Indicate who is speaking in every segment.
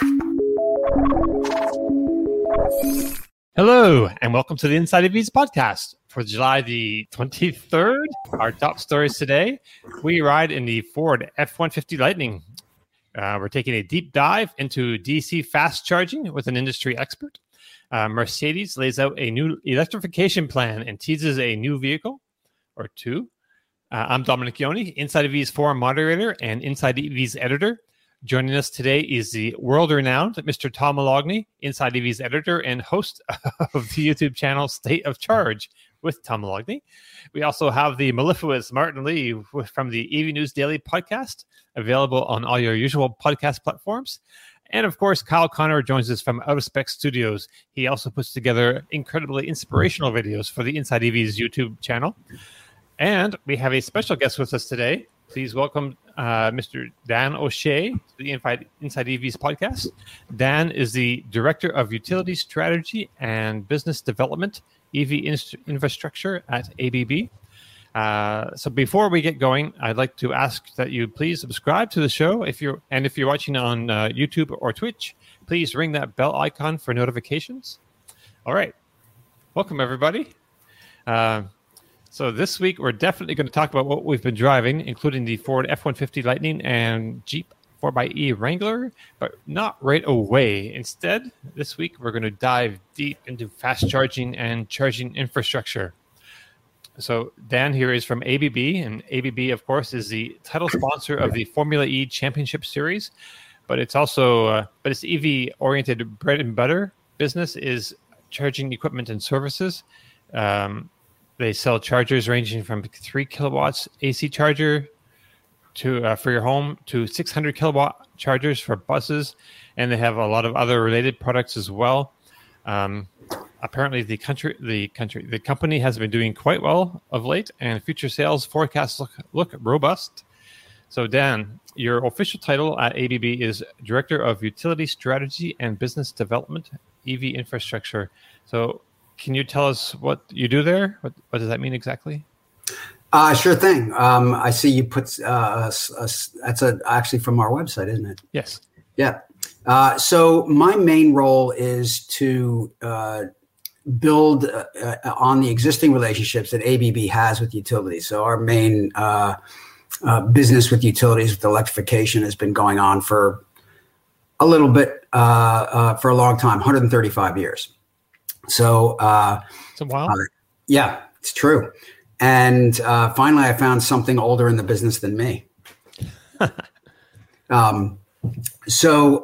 Speaker 1: Hello, and welcome to the Inside EVs podcast for July the 23rd. Our top stories today, we ride in the Ford F-150 Lightning. We're taking a deep dive into DC fast charging with an industry expert. Mercedes lays out a new electrification plan and teases a new vehicle or two. I'm Dominic Ioni, Inside EVs forum moderator and Inside EVs editor. Joining us today is the world-renowned Mr. Tom Moloughney, Inside EVs editor and host of the YouTube channel State of Charge with Tom Moloughney. We also have the mellifluous Martin Lee from the EV News Daily podcast, available on all your usual podcast platforms. And of course, Kyle Connor joins us from Out of Spec Studios. He also puts together incredibly inspirational videos for the Inside EVs YouTube channel. And we have a special guest with us today. Please welcome Mr. Dan O'Shea to the Inside EVs podcast. Dan is the Director of Utility Strategy and Business Development, EV Infrastructure at ABB. So before we get going, I'd like to ask that you please subscribe to the show. If you're watching on YouTube or Twitch, please ring that bell icon for notifications. All right. Welcome, everybody. So this week, we're definitely going to talk about what we've been driving, including the Ford F-150 Lightning and Jeep 4xe Wrangler, but not right away. Instead, this week, we're going to dive deep into fast charging and charging infrastructure. So Dan here is from ABB, and ABB, of course, is the title sponsor of the Formula E Championship Series, but it's also its EV-oriented bread and butter business is charging equipment and services. They sell chargers ranging from 3 kilowatts AC charger to for your home to 600 kilowatt chargers for buses, and they have a lot of other related products as well. Apparently, the company has been doing quite well of late, and future sales forecasts look robust. So, Dan, your official title at ABB is Director of Utility Strategy and Business Development, EV Infrastructure. So, can you tell us what you do there? What does that mean exactly?
Speaker 2: Sure thing. I see you put that's actually from our website, isn't it?
Speaker 1: Yes.
Speaker 2: Yeah. So my main role is to build on the existing relationships that ABB has with utilities. So our main business with utilities, with electrification, has been going on for a little bit, for a long time, 135 years. So,
Speaker 1: it's a while.
Speaker 2: Yeah, it's true. And finally, I found something older in the business than me. So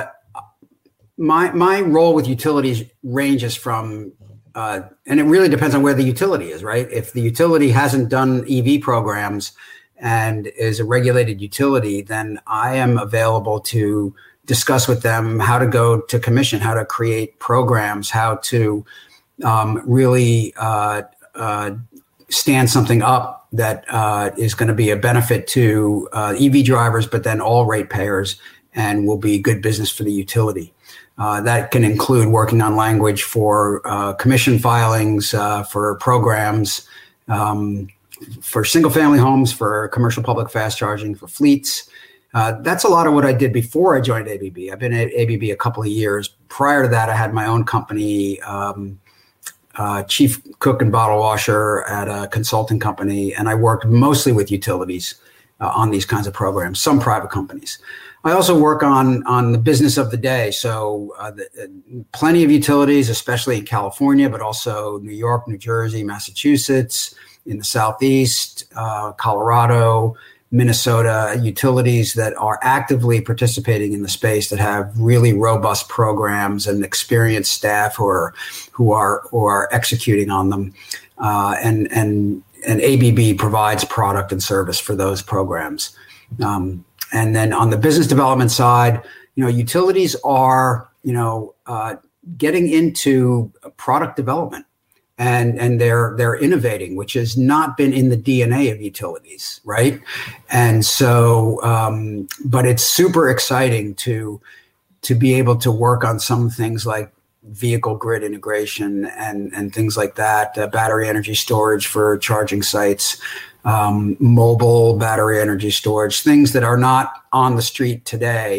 Speaker 2: my role with utilities ranges from, and it really depends on where the utility is, right? If the utility hasn't done EV programs and is a regulated utility, then I am available to discuss with them how to go to commission, how to create programs, how to really stand something up that is going to be a benefit to EV drivers, but then all ratepayers, and will be good business for the utility. That can include working on language for commission filings, for programs, for single-family homes, for commercial public fast charging, for fleets. That's a lot of what I did before I joined ABB. I've been at ABB a couple of years. Prior to that, I had my own company, chief cook and bottle washer at a consulting company, and I worked mostly with utilities on these kinds of programs, some private companies. I also work on the business of the day. So plenty of utilities, especially in California, but also New York, New Jersey, Massachusetts, in the Southeast, Colorado, Minnesota, utilities that are actively participating in the space, that have really robust programs and experienced staff who are executing on them, and ABB provides product and service for those programs. And then on the business development side, utilities are getting into product development. And they're innovating, which has not been in the DNA of utilities, right? And so, but it's super exciting to be able to work on some things like vehicle grid integration and things like that, battery energy storage for charging sites, mobile battery energy storage, things that are not on the street today,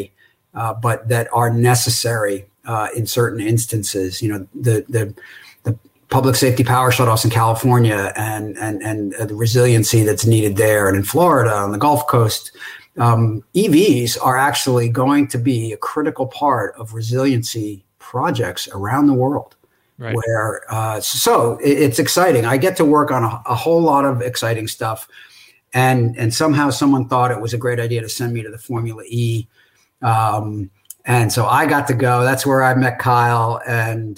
Speaker 2: but that are necessary in certain instances. The public safety power shutoffs in California and the resiliency that's needed there, and in Florida on the Gulf Coast. EVs are actually going to be a critical part of resiliency projects around the world. Right. Where so it's exciting. I get to work on a whole lot of exciting stuff, and somehow someone thought it was a great idea to send me to the Formula E, and so I got to go. That's where I met Kyle, and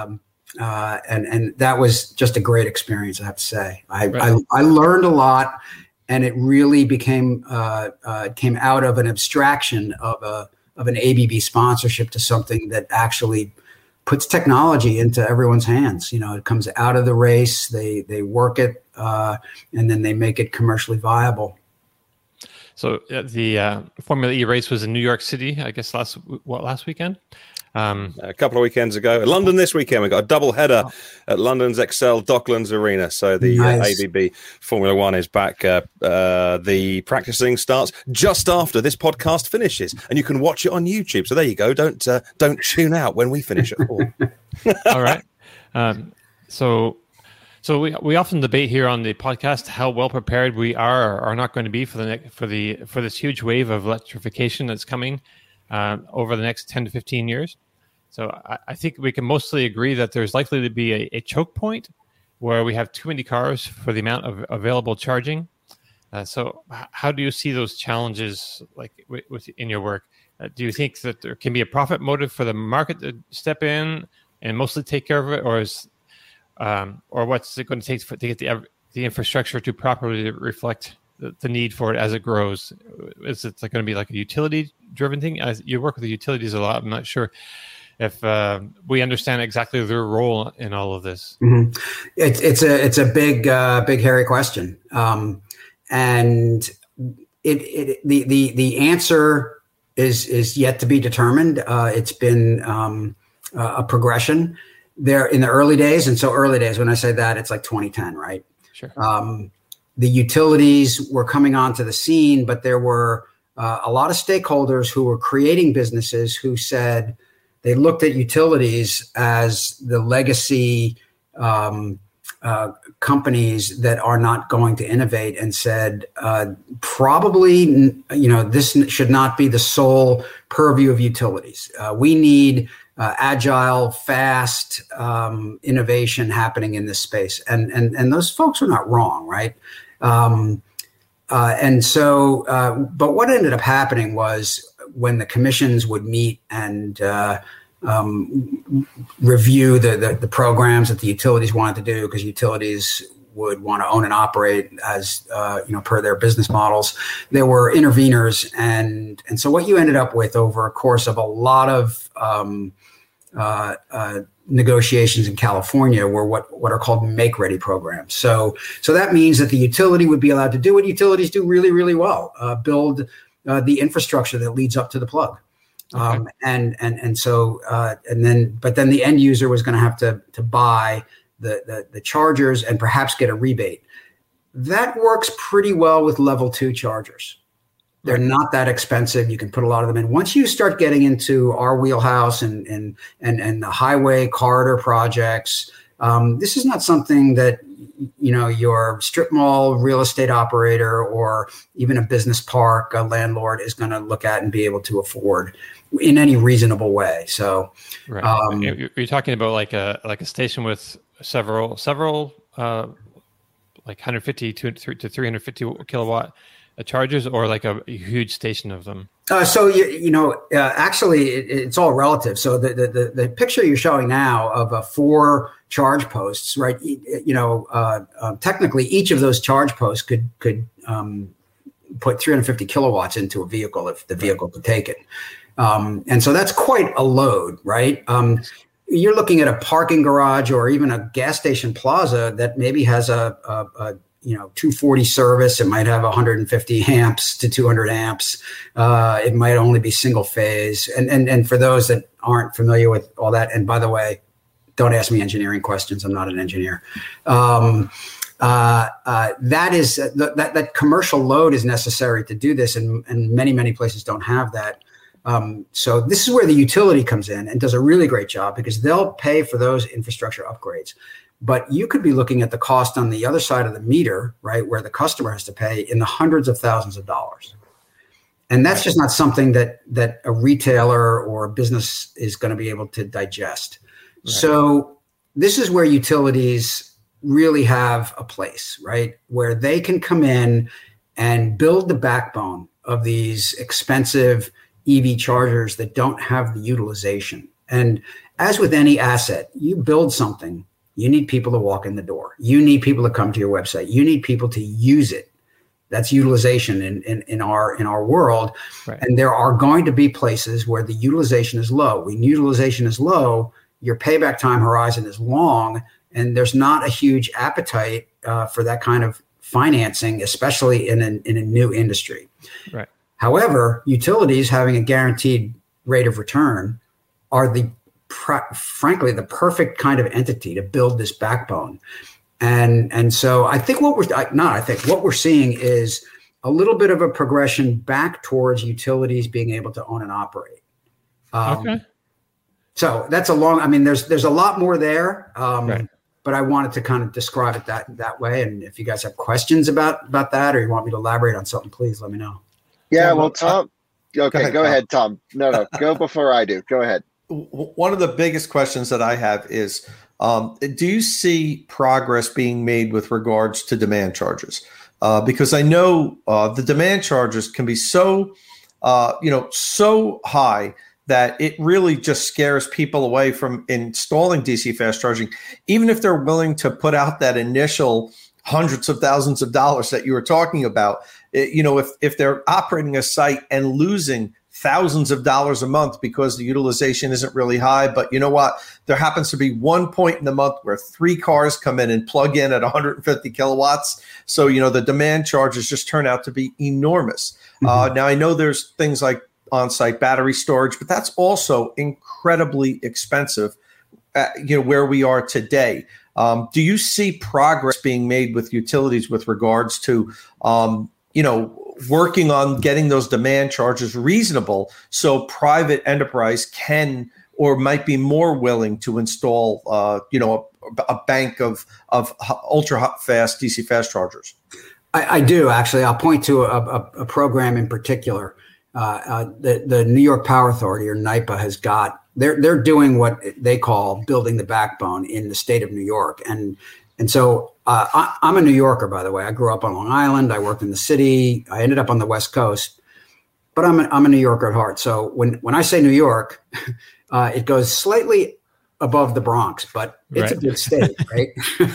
Speaker 2: that was just a great experience. I have to say, I learned a lot, and it really came out of an abstraction of an ABB sponsorship to something that actually puts technology into everyone's hands. It comes out of the race, they work it, and then they make it commercially viable.
Speaker 1: So the Formula E race was in New York City, I guess last weekend?
Speaker 3: A couple of weekends ago. London this weekend, we got a double header at London's Excel Docklands Arena. So the ABB Formula One is back. The practicing starts just after this podcast finishes, and you can watch it on YouTube. So there you go. Don't tune out when we finish at 4.
Speaker 1: All right. So we often debate here on the podcast how well prepared we are or are not going to be for this huge wave of electrification that's coming over the next 10 to 15 years. So I think we can mostly agree that there's likely to be a choke point where we have too many cars for the amount of available charging. So how do you see those challenges in your work? Do you think that there can be a profit motive for the market to step in and mostly take care of it, or what's it going to take to get the infrastructure to properly reflect the need for it as it grows? Is it going to be like a utility-driven thing? As you work with the utilities a lot, I'm not sure if we understand exactly their role in all of this.
Speaker 2: Mm-hmm. It's a big hairy question, and the answer is yet to be determined. It's been a progression there in the early days, and so early days. When I say that, it's like 2010, right?
Speaker 1: Sure.
Speaker 2: The utilities were coming onto the scene, but there were a lot of stakeholders who were creating businesses who said they looked at utilities as the legacy companies that are not going to innovate, and said probably this should not be the sole purview of utilities. We need agile, fast innovation happening in this space, and those folks were not wrong, right? And so, but what ended up happening was when the commissions would meet and review the programs that the utilities wanted to do, because utilities would want to own and operate as per their business models. There were interveners, and so what you ended up with over a course of a lot of negotiations in California were what are called make-ready programs. So that means that the utility would be allowed to do what utilities do really, really well: build the infrastructure that leads up to the plug. Okay. But then the end user was going to have to buy the chargers and perhaps get a rebate. That works pretty well with level 2 chargers. They're not that expensive. You can put a lot of them in. Once you start getting into our wheelhouse and the highway corridor projects, this is not something that your strip mall real estate operator or even a business park, a landlord, is going to look at and be able to afford in any reasonable way. So,
Speaker 1: right. You're talking about like a station with several like 150 to 350 kilowatt chargers, or like a huge station of them?
Speaker 2: Actually, it's all relative. So the picture you're showing now of 4 charge posts, right? Technically, each of those charge posts could put 350 kilowatts into a vehicle if the vehicle could take it. And so that's quite a load, right? You're looking at a parking garage or even a gas station plaza that maybe has a 240 service. It might have 150 amps to 200 amps. It might only be single phase. And for those that aren't familiar with all that, and by the way, don't ask me engineering questions. I'm not an engineer. That commercial load is necessary to do this, and many places don't have that. So this is where the utility comes in and does a really great job, because they'll pay for those infrastructure upgrades. But you could be looking at the cost on the other side of the meter, right, where the customer has to pay in the hundreds of thousands of dollars. And that's just not something that a retailer or a business is going to be able to digest. Right. So this is where utilities really have a place, right, where they can come in and build the backbone of these expensive EV chargers that don't have the utilization. And as with any asset, you build something, you need people to walk in the door. You need people to come to your website. You need people to use it. That's utilization in our world. Right. And there are going to be places where the utilization is low. When utilization is low, your payback time horizon is long, and there's not a huge appetite for that kind of financing, especially in a new industry.
Speaker 1: Right.
Speaker 2: However, utilities having a guaranteed rate of return are frankly the perfect kind of entity to build this backbone. And so I think what we're seeing is a little bit of a progression back towards utilities being able to own and operate.
Speaker 1: Okay.
Speaker 2: So that's there's a lot more there. Right. But I wanted to kind of describe it that way. And if you guys have questions about that, or you want me to elaborate on something, please let me know.
Speaker 4: Yeah, well, Tom. Okay, go ahead, Tom. No, go before I do. Go ahead.
Speaker 5: One of the biggest questions that I have is, do you see progress being made with regards to demand charges? Because I know the demand charges can be so high that it really just scares people away from installing DC fast charging, even if they're willing to put out that initial hundreds of thousands of dollars that you were talking about. If they're operating a site and losing thousands of dollars a month because the utilization isn't really high, but you know what? There happens to be one point in the month where 3 cars come in and plug in at 150 kilowatts. So, the demand charges just turn out to be enormous. Mm-hmm. Now, I know there's things like on-site battery storage, but that's also incredibly expensive, where we are today. Do you see progress being made with utilities with regards to, working on getting those demand charges reasonable so private enterprise can or might be more willing to install, a bank of ultra fast DC fast chargers?
Speaker 2: I do, actually. I'll point to a program in particular. The New York Power Authority, or NYPA, has got, they're doing what they call building the backbone in the state of New York. And so I'm a New Yorker, by the way. I grew up on Long Island. I worked in the city. I ended up on the West Coast, but I'm a New Yorker at heart. So when I say New York, it goes slightly above the Bronx, but it's a big state, right?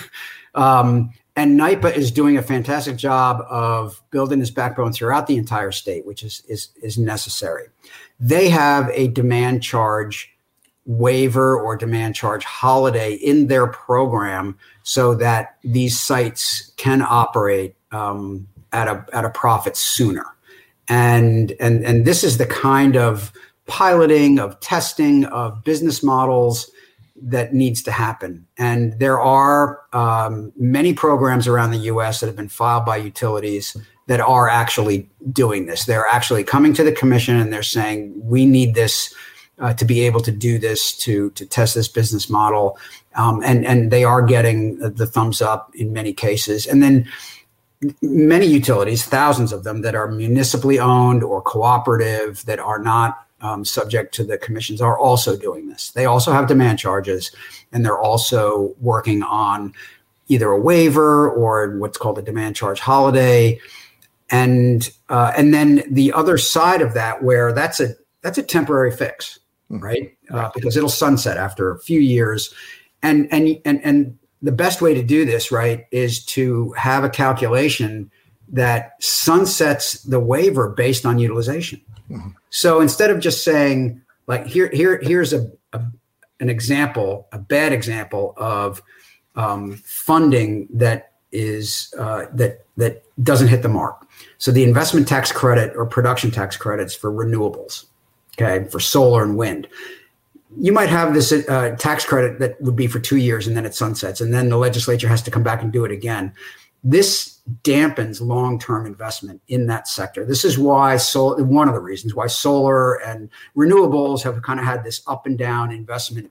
Speaker 2: And NYPA is doing a fantastic job of building this backbone throughout the entire state, which is necessary. They have a demand charge waiver or demand charge holiday in their program so that these sites can operate at a profit sooner. And this is the kind of piloting, of testing, of business models that needs to happen. And there are many programs around the U.S. that have been filed by utilities that are actually doing this. They're actually coming to the commission and they're saying, we need this to be able to do this, to test this business model. And they are getting the thumbs up in many cases. And then many utilities, thousands of them that are municipally owned or cooperative, that are not subject to the commissions, are also doing this. They also have demand charges, and they're also working on either a waiver or what's called a demand charge holiday. And then the other side of that, where that's a temporary fix, right? Because it'll sunset after a few years. And the best way to do this, right, is to have a calculation that sunsets the waiver based on utilization. Mm-hmm. So instead of just saying, like, here's an example, a bad example of funding that is that doesn't hit the mark. So the investment tax credit or production tax credits for renewables, okay, for solar and wind. You might have this tax credit that would be for 2 years and then it sunsets, and then the legislature has to come back and do it again. This dampens long-term investment in that sector. This is why one of the reasons why solar and renewables have kind of had this up and down investment,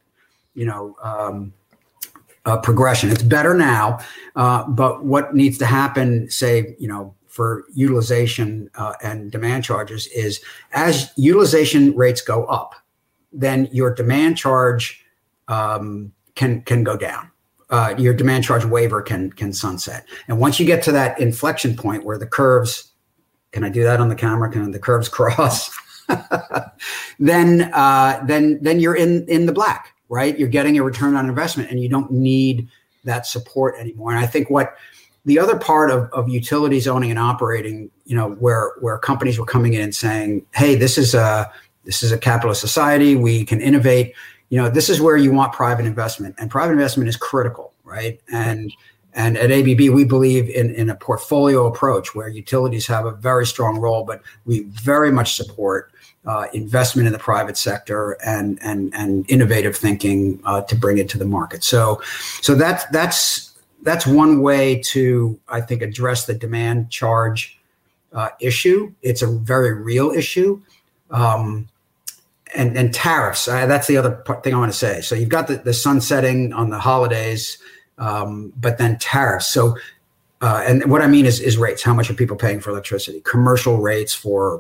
Speaker 2: progression. It's better now, but what needs to happen, say, for utilization and demand charges is as utilization rates go up, then your demand charge can go down. Your demand charge waiver can sunset. And once you get to that inflection point where the curves, can I do that on the camera? Can the curves cross? then you're in the black, right? You're getting a return on investment and you don't need that support anymore. And I think what the other part of utilities owning and operating, where companies were coming in and saying, hey, this is a capitalist society. We can innovate. This is where you want private investment, and private investment is critical, right? And at ABB, we believe in a portfolio approach where utilities have a very strong role, but we very much support investment in the private sector and innovative thinking to bring it to the market. So that's one way to, I think, address the demand charge issue. It's a very real issue. And tariffs, that's the other thing I want to say. So you've got the sunsetting on the holidays, but then tariffs. So, and what I mean is rates. How much are people paying for electricity? Commercial rates for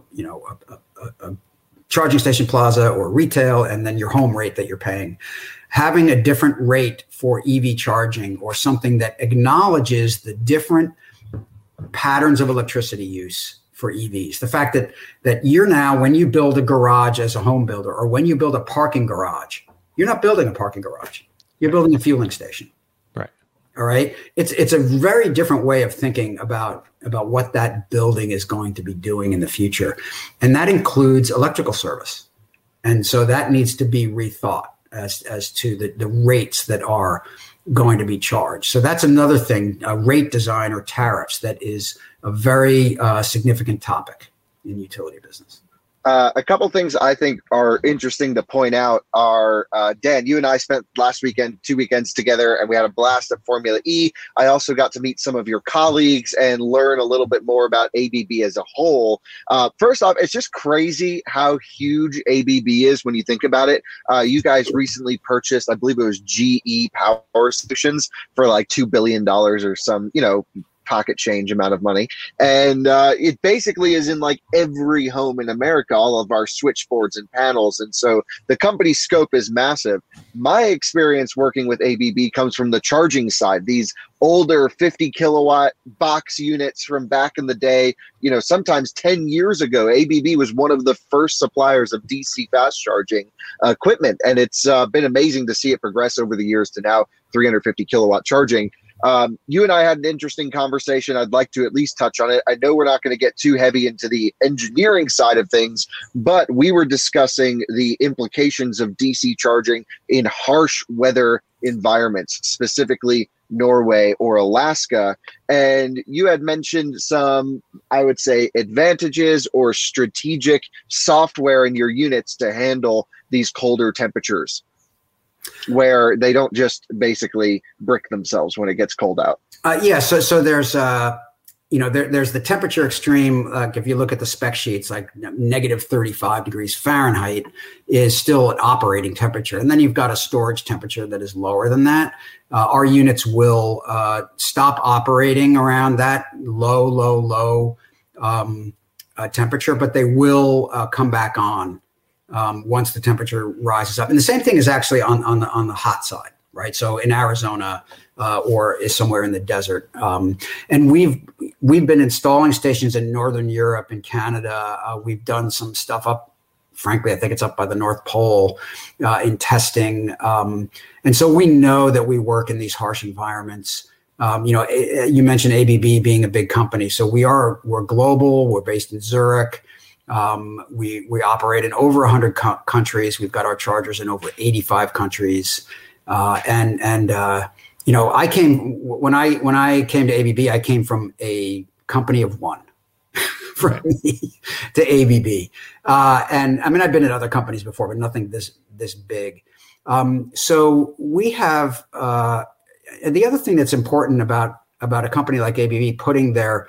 Speaker 2: a charging station plaza or retail, and then your home rate that you're paying. Having a different rate for EV charging or something that acknowledges the different patterns of electricity use for EVs. The fact that you're now, when you build a garage as a home builder, or when you build a parking garage, you're not building a parking garage. You're building a fueling station.
Speaker 1: Right.
Speaker 2: All right. It's a very different way of thinking about what that building is going to be doing in the future. And that includes electrical service. And so that needs to be rethought as to the rates that are going to be charged. So that's another thing, rate design or tariffs, that is a very significant topic in utility business.
Speaker 4: A couple things I think are interesting to point out are, Dan, you and I spent last weekend, 2 weekends together, and we had a blast at Formula E. I also got to meet some of your colleagues and learn a little bit more about ABB as a whole. First off, it's just crazy how huge ABB is when you think about it. You guys recently purchased, I believe it was GE Power Solutions for like $2 billion or some, pocket change amount of money. And it basically is in like every home in America, all of our switchboards and panels. And so the company's scope is massive. My experience working with ABB comes from the charging side, these older 50 kilowatt box units from back in the day. Sometimes 10 years ago, ABB was one of the first suppliers of DC fast charging equipment. And it's been amazing to see it progress over the years to now 350 kilowatt charging. You and I had an interesting conversation. I'd like to at least touch on it. I know we're not going to get too heavy into the engineering side of things, but we were discussing the implications of DC charging in harsh weather environments, specifically Norway or Alaska. And you had mentioned some, I would say, advantages or strategic software in your units to handle these colder temperatures, where they don't just basically brick themselves when it gets cold out.
Speaker 2: So there's there's the temperature extreme. If you look at the spec sheets, like negative 35 degrees Fahrenheit is still an operating temperature, and then you've got a storage temperature that is lower than that. Our units will stop operating around that low temperature, but they will come back on once the temperature rises up. And the same thing is actually on the hot side, right? So in Arizona or is somewhere in the desert. And we've been installing stations in Northern Europe and Canada. We've done some stuff up, frankly, I think it's up by the North Pole in testing. And so we know that we work in these harsh environments. You mentioned ABB being a big company. So we're global. We're based in Zurich. We operate in over 100 countries. We've got our chargers in over 85 countries. I came when I came to ABB, I came from a company of one from me to ABB. And I mean, I've been at other companies before, but nothing this big. So we have, and the other thing that's important about a company like ABB putting their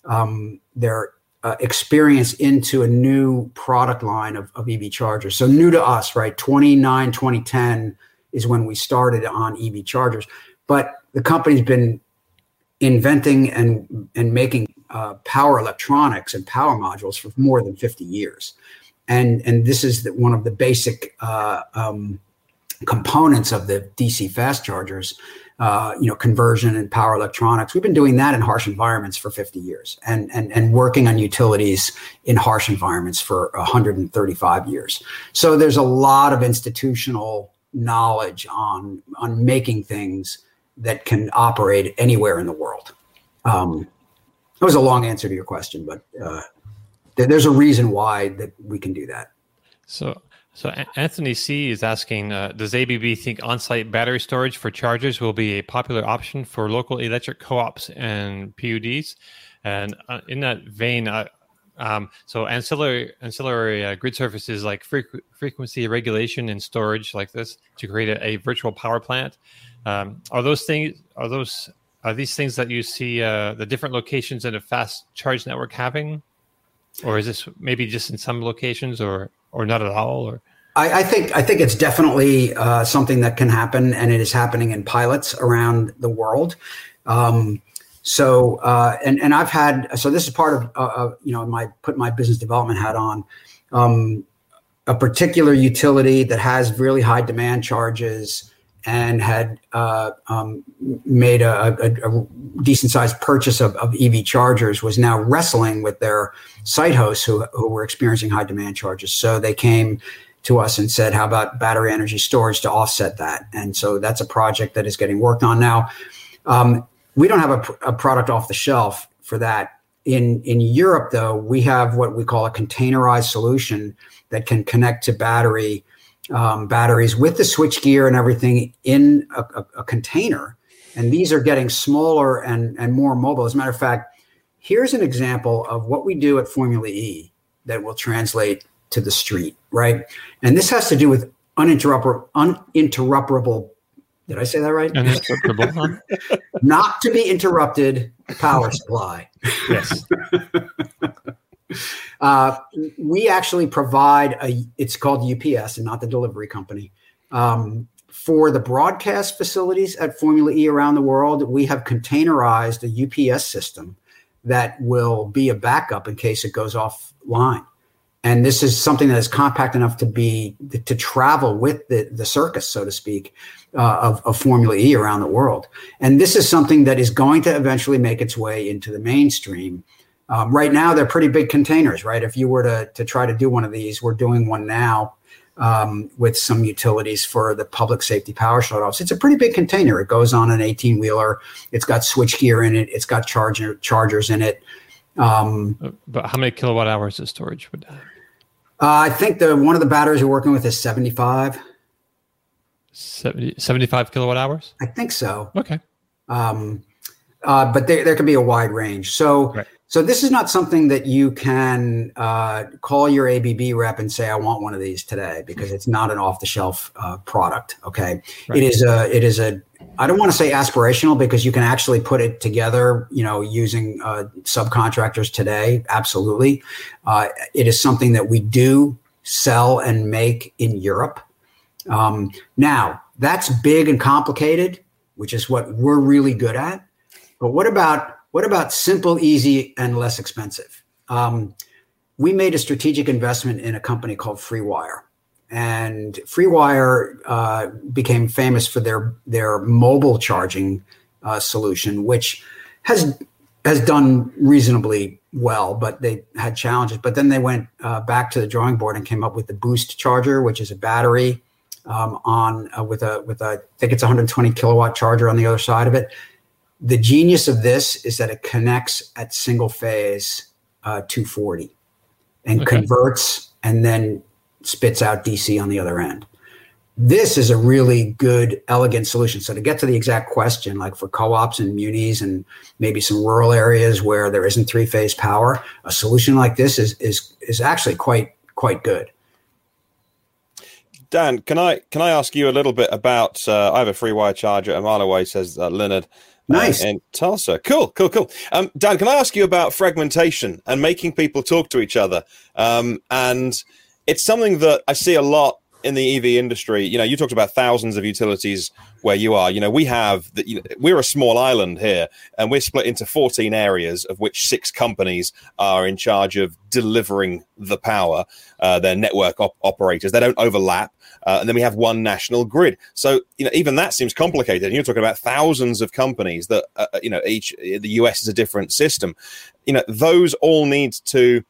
Speaker 2: experience into a new product line of EV chargers. So new to us, right? 2010 is when we started on EV chargers, but the company's been inventing and making power electronics and power modules for more than 50 years. And this is one of the basic components of the DC fast chargers, conversion and power electronics. We've been doing that in harsh environments for 50 years and working on utilities in harsh environments for 135 years. So there's a lot of institutional knowledge on making things that can operate anywhere in the world. That was a long answer to your question, but there's a reason why that we can do that.
Speaker 1: So Anthony C. is asking, does ABB think on-site battery storage for chargers will be a popular option for local electric co-ops and PUDs? And in that vein, so ancillary grid services like frequency regulation and storage like this to create a virtual power plant. Are these things that you see the different locations in a fast charge network having? Or is this maybe just in some locations or not at all? Or
Speaker 2: I think it's definitely something that can happen, and it is happening in pilots around the world. And I've had, so this is part of put my business development hat on, a particular utility that has really high demand charges and had made a decent sized purchase of EV chargers was now wrestling with their site hosts who were experiencing high demand charges. So they came to us and said, how about battery energy storage to offset that? And so that's a project that is getting worked on now. We don't have a product off the shelf for that. In Europe, though, we have what we call a containerized solution that can connect to batteries with the switchgear and everything in a container. And these are getting smaller and more mobile. As a matter of fact, here's an example of what we do at Formula E that will translate to the street, right? And this has to do with uninterruptible. Did I say that right?
Speaker 1: Uninterruptible.
Speaker 2: Not to be interrupted power supply.
Speaker 1: Yes.
Speaker 2: We actually provide it's called UPS and not the delivery company. For the broadcast facilities at Formula E around the world, we have containerized a UPS system that will be a backup in case it goes offline. And this is something that is compact enough to travel with the circus, so to speak, of Formula E around the world. And this is something that is going to eventually make its way into the mainstream. Right now, they're pretty big containers, right? If you were to try to do one of these, we're doing one now with some utilities for the public safety power shutoffs. It's a pretty big container. It goes on an 18-wheeler. It's got switchgear in it. It's got chargers in it.
Speaker 1: But how many kilowatt hours of storage would that have?
Speaker 2: I think one of the batteries we're working with is 75.
Speaker 1: 75 kilowatt hours?
Speaker 2: I think so.
Speaker 1: Okay.
Speaker 2: But there can be a wide range. So,
Speaker 1: right.
Speaker 2: So this is not something that you can call your ABB rep and say, I want one of these today, because it's not an off-the-shelf product. Okay.
Speaker 1: Right.
Speaker 2: It is I don't want to say aspirational, because you can actually put it together, using subcontractors today. Absolutely. It is something that we do sell and make in Europe. Now, that's big and complicated, which is what we're really good at. But what about simple, easy, and less expensive? We made a strategic investment in a company called FreeWire. And FreeWire became famous for their mobile charging solution, which has done reasonably well, but they had challenges. But then they went back to the drawing board and came up with the Boost charger, which is a battery with I think it's a 120 kilowatt charger on the other side of it. The genius of this is that it connects at single phase 240 and converts and then spits out DC on the other end. This is a really good, elegant solution. So to get to the exact question, like for co-ops and munis and maybe some rural areas where there isn't three-phase power, a solution like this is actually quite good.
Speaker 3: Dan, can I ask you a little bit about? I have a FreeWire charger a mile away, says Leonard.
Speaker 2: Nice.
Speaker 3: In Tulsa. Cool. Dan, can I ask you about fragmentation and making people talk to each other? And it's something that I see a lot in the EV industry. You talked about thousands of utilities where you are. We're a small island here, and we're split into 14 areas, of which 6 companies are in charge of delivering the power. They're network operators. They don't overlap. And then we have one national grid. So, even that seems complicated. And you're talking about thousands of companies that, the US is a different system. Those all need to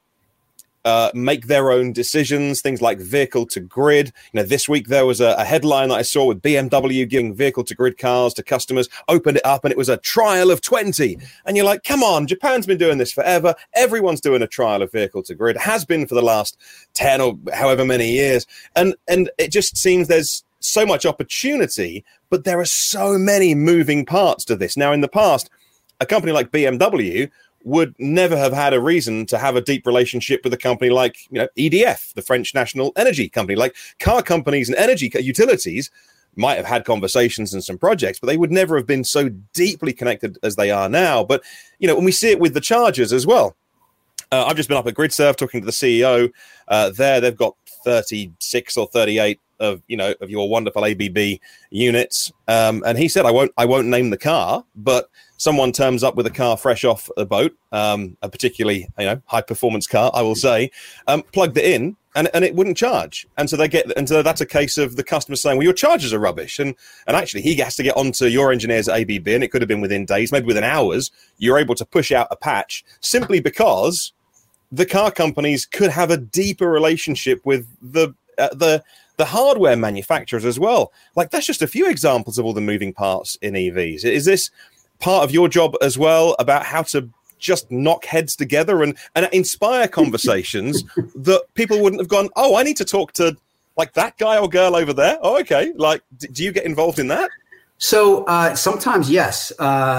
Speaker 3: make their own decisions, things like vehicle to grid. This week there was a headline that I saw with BMW giving vehicle to grid cars to customers, opened it up, and it was a trial of 20. And you're like, come on, Japan's been doing this forever. Everyone's doing a trial of vehicle to grid, has been for the last 10 or however many years. And it just seems there's so much opportunity, but there are so many moving parts to this. Now, in the past, a company like BMW would never have had a reason to have a deep relationship with a company like, EDF, the French national energy company. Like, car companies and energy utilities might have had conversations and some projects, but they would never have been so deeply connected as they are now. But, when we see it with the chargers as well. I've just been up at GridServe talking to the CEO there. They've got 36 or 38 of your wonderful ABB units. And he said, I won't name the car, but someone turns up with a car fresh off the boat, a particularly high performance car, I will say, plugged it in and it wouldn't charge. And so that's a case of the customer saying, well, your chargers are rubbish. And actually he has to get onto your engineers at ABB, and it could have been within days, maybe within hours. You're able to push out a patch simply because the car companies could have a deeper relationship with the hardware manufacturers as well. Like, that's just a few examples of all the moving parts in EVs. Is this part of your job as well, about how to just knock heads together and inspire conversations that people wouldn't have gone, oh, I need to talk to like that guy or girl over there? Oh, okay. Like, do you get involved in that?
Speaker 2: So sometimes, yes.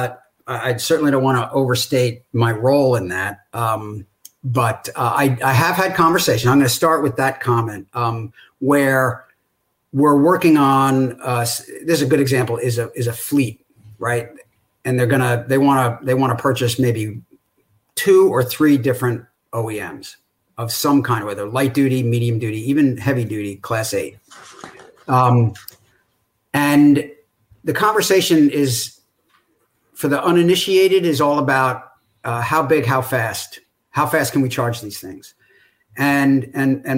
Speaker 2: I certainly don't want to overstate my role in that. But I have had conversations. I'm going to start with that comment where we're working on. This is a good example. Is a fleet, right? And they want to purchase maybe 2 or 3 different OEMs of some kind, whether light duty, medium duty, even heavy duty, Class 8. And the conversation is, for the uninitiated, is all about how big, how fast. How fast can we charge these things? And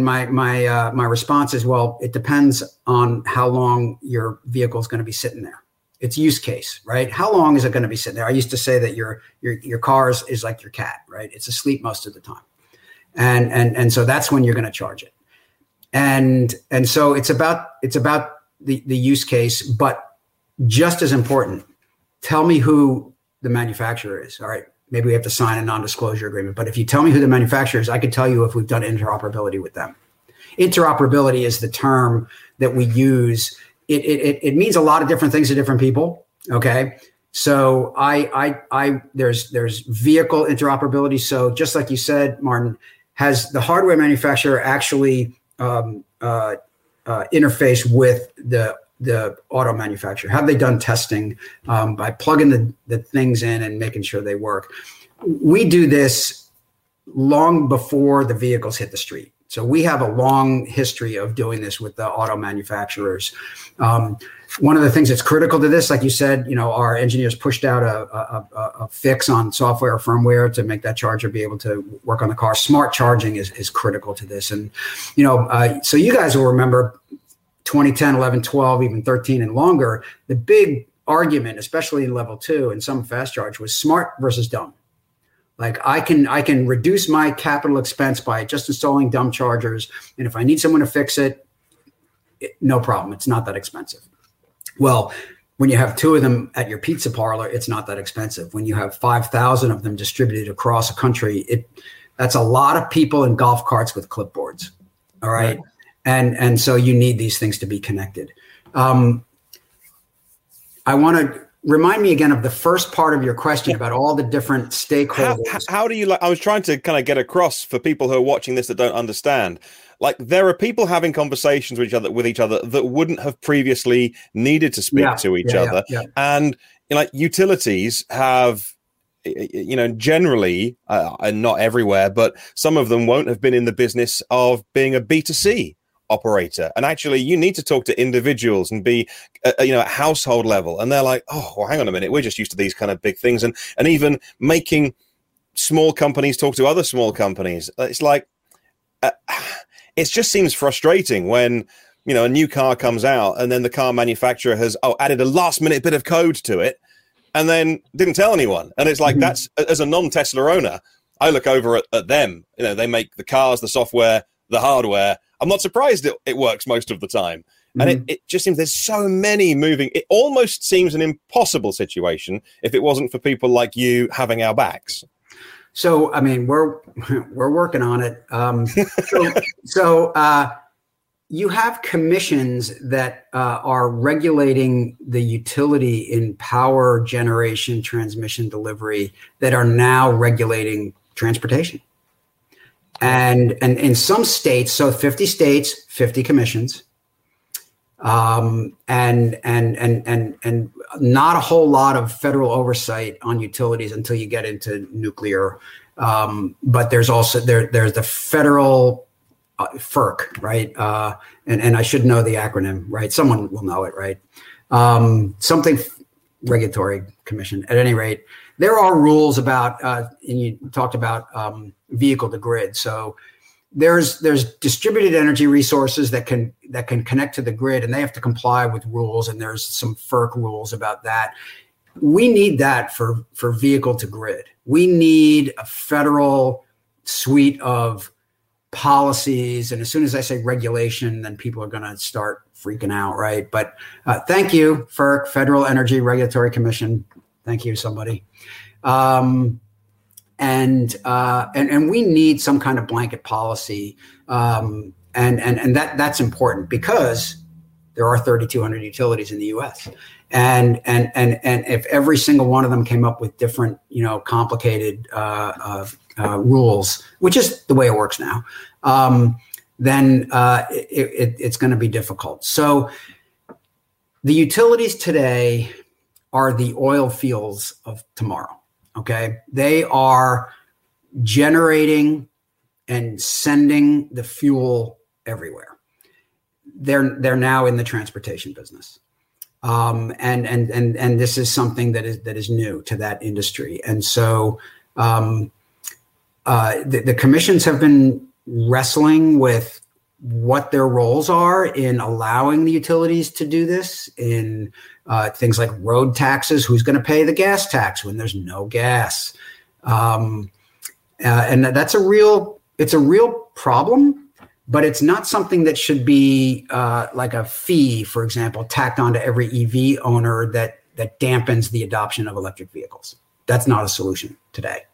Speaker 2: my response is, well, it depends on how long your vehicle is going to be sitting there. It's use case, right? How long is it going to be sitting there? I used to say that your car is like your cat, right? It's asleep most of the time, and so that's when you're going to charge it. And so it's about the use case, but just as important, tell me who the manufacturer is. All right. Maybe we have to sign a non-disclosure agreement. But if you tell me who the manufacturer is, I can tell you if we've done interoperability with them. Interoperability is the term that we use. It means a lot of different things to different people. Okay. So there's vehicle interoperability. So just like you said, Martin, has the hardware manufacturer actually interface with the auto manufacturer? Have they done testing by plugging the things in and making sure they work? We do this long before the vehicles hit the street. So we have a long history of doing this with the auto manufacturers. One of the things that's critical to this, like you said, our engineers pushed out a fix on software or firmware to make that charger be able to work on the car. Smart charging is critical to this. And, so you guys will remember 2010, 11, 12, even 13 and longer, the big argument, especially in level 2 and some fast charge, was smart versus dumb. Like, I can reduce my capital expense by just installing dumb chargers. And if I need someone to fix it, no problem. It's not that expensive. Well, when you have 2 of them at your pizza parlor, it's not that expensive. When you have 5,000 of them distributed across a country, that's a lot of people in golf carts with clipboards. All right. And so you need these things to be connected. I want to remind me again of the first part of your question about all the different stakeholders.
Speaker 3: How do you I was trying to kind of get across for people who are watching this that don't understand. Like, there are people having conversations with each other that wouldn't have previously needed to speak to each other. Yeah. And like utilities have, generally, and not everywhere, but some of them won't have been in the business of being a B2C operator. And actually, you need to talk to individuals and be, at household level. And they're like, oh, well, hang on a minute. We're just used to these kind of big things. And even making small companies talk to other small companies. It's like, it just seems frustrating when, a new car comes out and then the car manufacturer has added a last minute bit of code to it and then didn't tell anyone. And it's like, that's, as a non-Tesla owner, I look over at them. They make the cars, the software, the hardware. I'm not surprised it works most of the time. And it just seems there's so many moving. It almost seems an impossible situation if it wasn't for people like you having our backs.
Speaker 2: So, I mean, we're working on it. You have commissions that are regulating the utility in power generation, transmission, delivery that are now regulating transportation. And in some states, so 50 states, 50 commissions, and not a whole lot of federal oversight on utilities until you get into nuclear. But there's also there's the federal FERC, right? And I should know the acronym, right? Someone will know it, right? Something regulatory commission. At any rate, there are rules about, and you talked about vehicle to grid. So there's distributed energy resources that can connect to the grid, and they have to comply with rules. And there's some FERC rules about that. We need that for vehicle to grid. We need a federal suite of policies. And as soon as I say regulation, then people are going to start freaking out, right? But thank you, FERC, Federal Energy Regulatory Commission. Thank you, somebody. And we need some kind of blanket policy. And that's important because there are 3,200 utilities in the U.S. And if every single one of them came up with different, complicated rules, which is the way it works now, then it's going to be difficult. So the utilities today are the oil fields of tomorrow. Okay, they are generating and sending the fuel everywhere. They're now in the transportation business. And this is something that is new to that industry. And so the commissions have been wrestling with what their roles are in allowing the utilities to do this in things like road taxes. Who's going to pay the gas tax when there's no gas? And that's a real problem. But it's not something that should be like a fee, for example, tacked onto every EV owner that dampens the adoption of electric vehicles. That's not a solution today.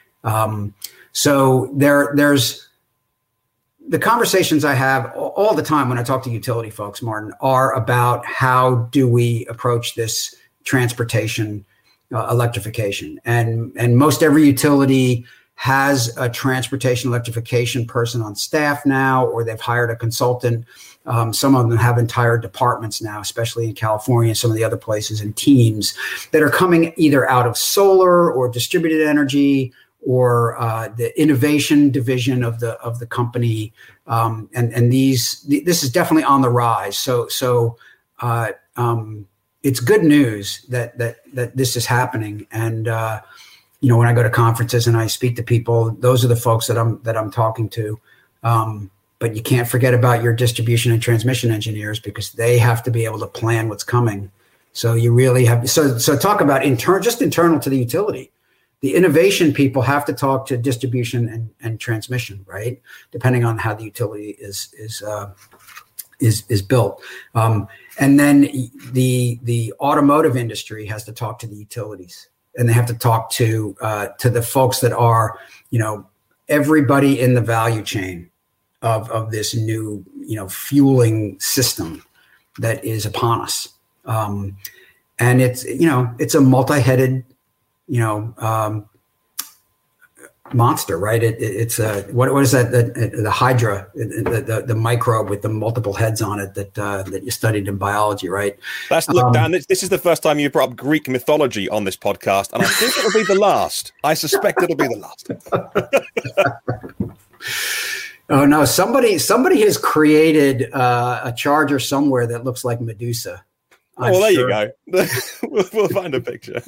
Speaker 2: So there's the conversations I have all the time when I talk to utility folks, Martin, are about how do we approach this transportation electrification. And most every utility has a transportation electrification person on staff now, or they've hired a consultant. Some of them have entire departments now, especially in California and some of the other places, and teams that are coming either out of solar or distributed energy or the innovation division of the company. And this is definitely on the rise. So it's good news that this is happening. And when I go to conferences and I speak to people, those are the folks that I'm talking to. But you can't forget about your distribution and transmission engineers, because they have to be able to plan what's coming. So you really have so talk about internal to the utility. The innovation people have to talk to distribution and transmission, right? Depending on how the utility is built. And then the automotive industry has to talk to the utilities. And they have to talk to the folks that are, everybody in the value chain of this new, fueling system that is upon us. And it's a multi-headed, monster, right? It's what is that? The Hydra, the microbe with the multiple heads on it that you studied in biology, right?
Speaker 3: Look, Dan. This is the first time you brought up Greek mythology on this podcast, and I think it'll be the last. I suspect it'll be the last.
Speaker 2: Oh no! Somebody has created a charger somewhere that looks like Medusa.
Speaker 3: There you go. We'll find a picture.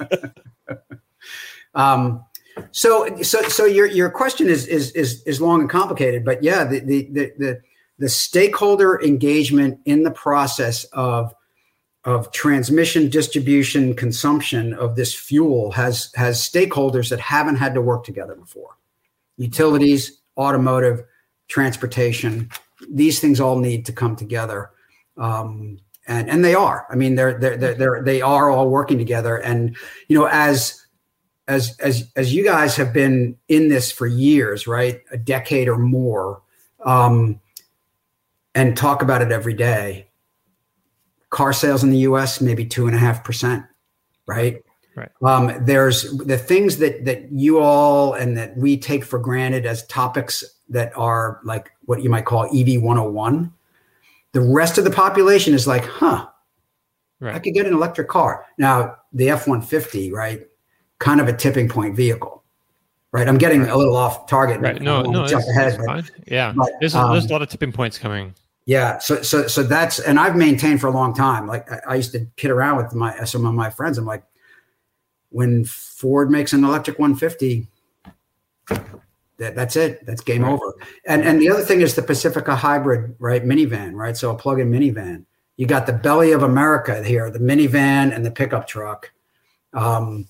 Speaker 2: So your question is long and complicated, but yeah, the stakeholder engagement in the process of transmission, distribution, consumption of this fuel has stakeholders that haven't had to work together before. Utilities, automotive, transportation, these things all need to come together. And they are. I mean, they are all working together. And, as you guys have been in this for years, right? A decade or more, and talk about it every day. Car sales in the US, maybe 2.5%, right?
Speaker 1: Right.
Speaker 2: There's the things that you all and that we take for granted as topics that are like what you might call EV 101. The rest of the population is like, right. I could get an electric car. Now, the F-150, right? Kind of a tipping point vehicle, right? I'm getting a little off target.
Speaker 1: Right. No,
Speaker 2: jump ahead.
Speaker 1: Fine. Yeah. But, there's a lot of tipping points coming.
Speaker 2: Yeah. So that's, and I've maintained for a long time. Like I used to kid around with some of my friends. I'm like, when Ford makes an electric 150, that's it. That's game over. And the other thing is the Pacifica hybrid, right? Minivan, right? So a plug-in minivan. You got the belly of America here, the minivan and the pickup truck. Martin,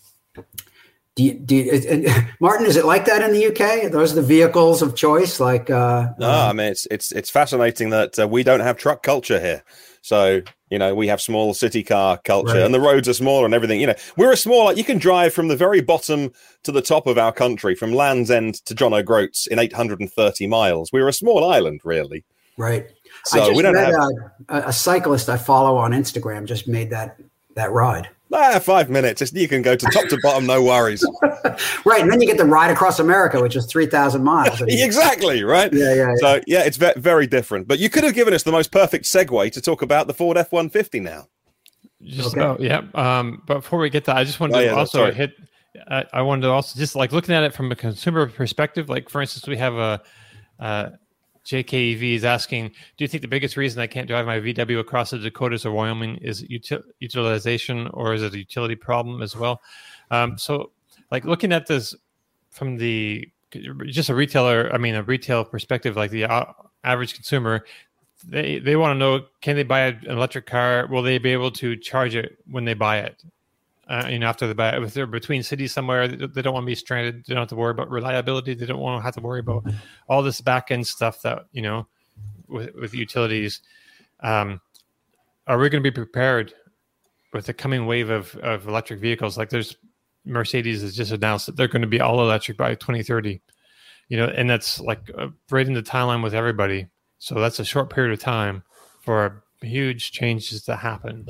Speaker 2: is it like that in the UK? Are those the vehicles of choice? Like,
Speaker 3: no, I mean, it's fascinating that we don't have truck culture here. So, we have small city car culture, right. And the roads are smaller and everything. We're a small, you can drive from the very bottom to the top of our country, from Land's End to John O'Groats in 830 miles. We're a small island, really.
Speaker 2: Right.
Speaker 3: So we don't have
Speaker 2: a cyclist I follow on Instagram just made that ride.
Speaker 3: 5 minutes. You can go to top to bottom, no worries.
Speaker 2: Right. And then you get the ride across America, which is 3,000 miles.
Speaker 3: Exactly. Right.
Speaker 2: Yeah.
Speaker 3: So, it's very different. But you could have given us the most perfect segue to talk about the Ford F-150 now.
Speaker 1: But before we get that, I just wanted to also hit, I wanted to also just like looking at it from a consumer perspective, like for instance, we have a JKEV is asking, do you think the biggest reason I can't drive my VW across the Dakotas or Wyoming is utilization, or is it a utility problem as well? So like looking at this from just a retail perspective, like the average consumer, they want to know, can they buy an electric car? Will they be able to charge it when they buy it? After they buy it, if they're between cities somewhere, they don't want to be stranded. They don't have to worry about reliability. They don't want to have to worry about all this back end stuff that, with utilities. Are we going to be prepared with the coming wave of electric vehicles? Like Mercedes has just announced that they're going to be all electric by 2030, and that's like right in the timeline with everybody. So that's a short period of time for huge changes to happen.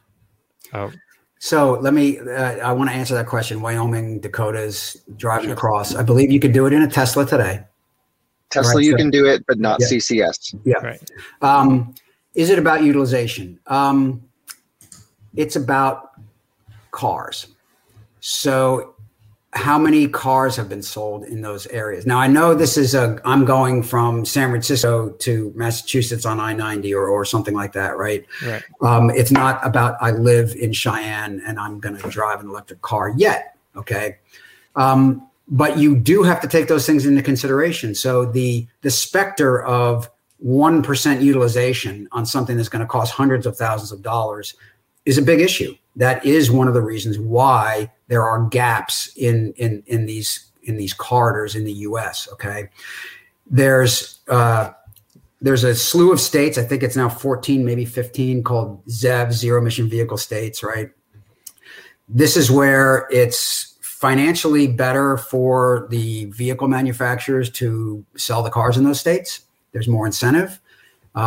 Speaker 2: So let me, I want to answer that question. Wyoming, Dakotas, driving across. I believe you could do it in a Tesla today.
Speaker 4: Tesla, right? You can do it, but not CCS.
Speaker 2: Yeah.
Speaker 1: Right.
Speaker 2: Is it about utilization? It's about cars. So how many cars have been sold in those areas? Now, I know this is I'm going from San Francisco to Massachusetts on I-90 or something like that, right?
Speaker 1: Right.
Speaker 2: It's not about I live in Cheyenne and I'm going to drive an electric car yet, okay? But you do have to take those things into consideration. So the specter of 1% utilization on something that's going to cost hundreds of thousands of dollars is a big issue. That is one of the reasons why there are gaps in these corridors in the U.S. Okay, there's a slew of states. I think it's now 14, maybe 15, called ZEV, zero emission vehicle states. Right. This is where it's financially better for the vehicle manufacturers to sell the cars in those states. There's more incentive,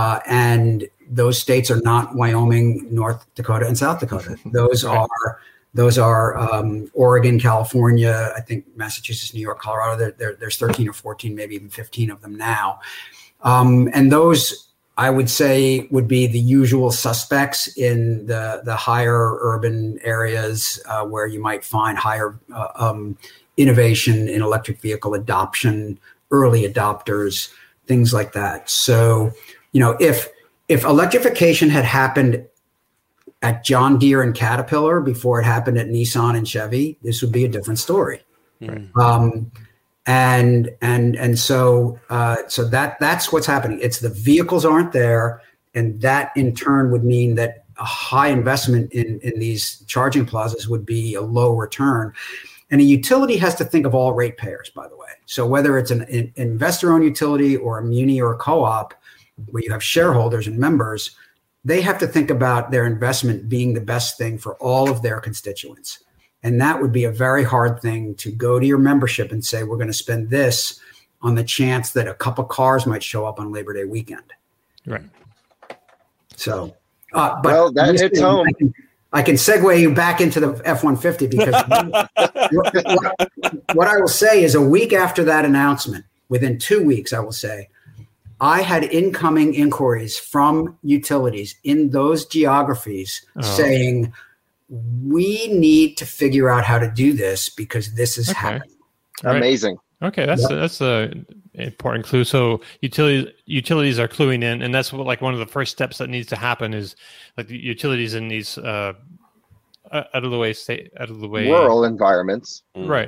Speaker 2: and those states are not Wyoming, North Dakota, and South Dakota. Those are Those are Oregon, California, I think Massachusetts, New York, Colorado. There's 13 or 14, maybe even 15 of them now. And those, I would say, would be the usual suspects in the higher urban areas where you might find higher innovation in electric vehicle adoption, early adopters, things like that. So, if electrification had happened at John Deere and Caterpillar before it happened at Nissan and Chevy, this would be a different story. Right. So that's what's happening. It's the vehicles aren't there, and that in turn would mean that a high investment in these charging plazas would be a low return. And a utility has to think of all ratepayers, by the way. So whether it's an investor-owned utility or a muni or a co-op where you have shareholders and members, they have to think about their investment being the best thing for all of their constituents. And that would be a very hard thing to go to your membership and say, we're going to spend this on the chance that a couple cars might show up on Labor Day weekend.
Speaker 1: Right.
Speaker 2: So,
Speaker 4: well, that hits home.
Speaker 2: I can segue you back into the F-150 because what I will say is a week after that announcement, within 2 weeks, I will say, I had incoming inquiries from utilities in those geographies saying, we need to figure out how to do this because this is happening.
Speaker 1: Right.
Speaker 4: Amazing.
Speaker 1: Okay, that's a important clue. So utilities are cluing in, and that's what, like, one of the first steps that needs to happen is like the utilities in these out of the way
Speaker 4: rural environments,
Speaker 1: right?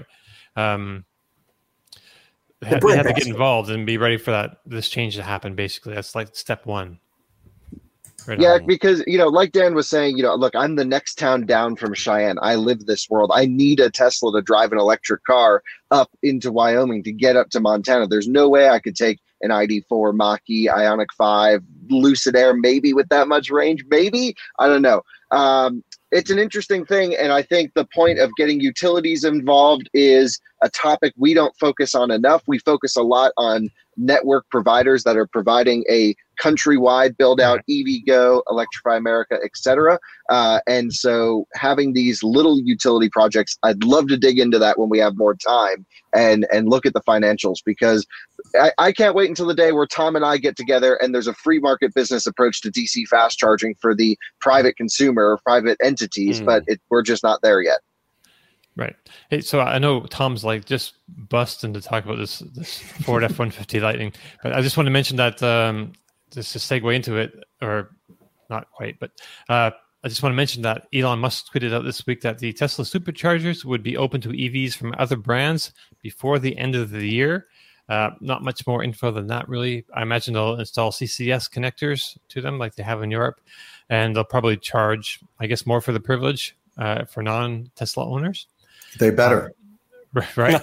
Speaker 1: They have to get involved and be ready for this change to happen. Basically, that's like step one. Right on.
Speaker 4: Because, like Dan was saying, look, I'm the next town down from Cheyenne. I live this world. I need a Tesla to drive an electric car up into Wyoming to get up to Montana. There's no way I could take an ID4, Mach-E, Ioniq 5, Lucid Air, maybe with that much range. Maybe. I don't know. It's an interesting thing. And I think the point of getting utilities involved is a topic we don't focus on enough. We focus a lot on network providers that are providing a countrywide build out, EVgo, Electrify America, et cetera. And so having these little utility projects, I'd love to dig into that when we have more time and look at the financials, because I can't wait until the day where Tom and I get together and there's a free market business approach to DC fast charging for the private consumer or private entities, but we're just not there yet.
Speaker 1: Right. Hey, so I know Tom's like just busting to talk about this Ford F-150 Lightning, but I just want to mention that just to segue into it, or not quite, but I just want to mention that Elon Musk tweeted out this week that the Tesla superchargers would be open to EVs from other brands before the end of the year. Not much more info than that, really. I imagine they'll install CCS connectors to them like they have in Europe, and they'll probably charge, I guess, more for the privilege for non-Tesla owners.
Speaker 5: They better.
Speaker 1: Right.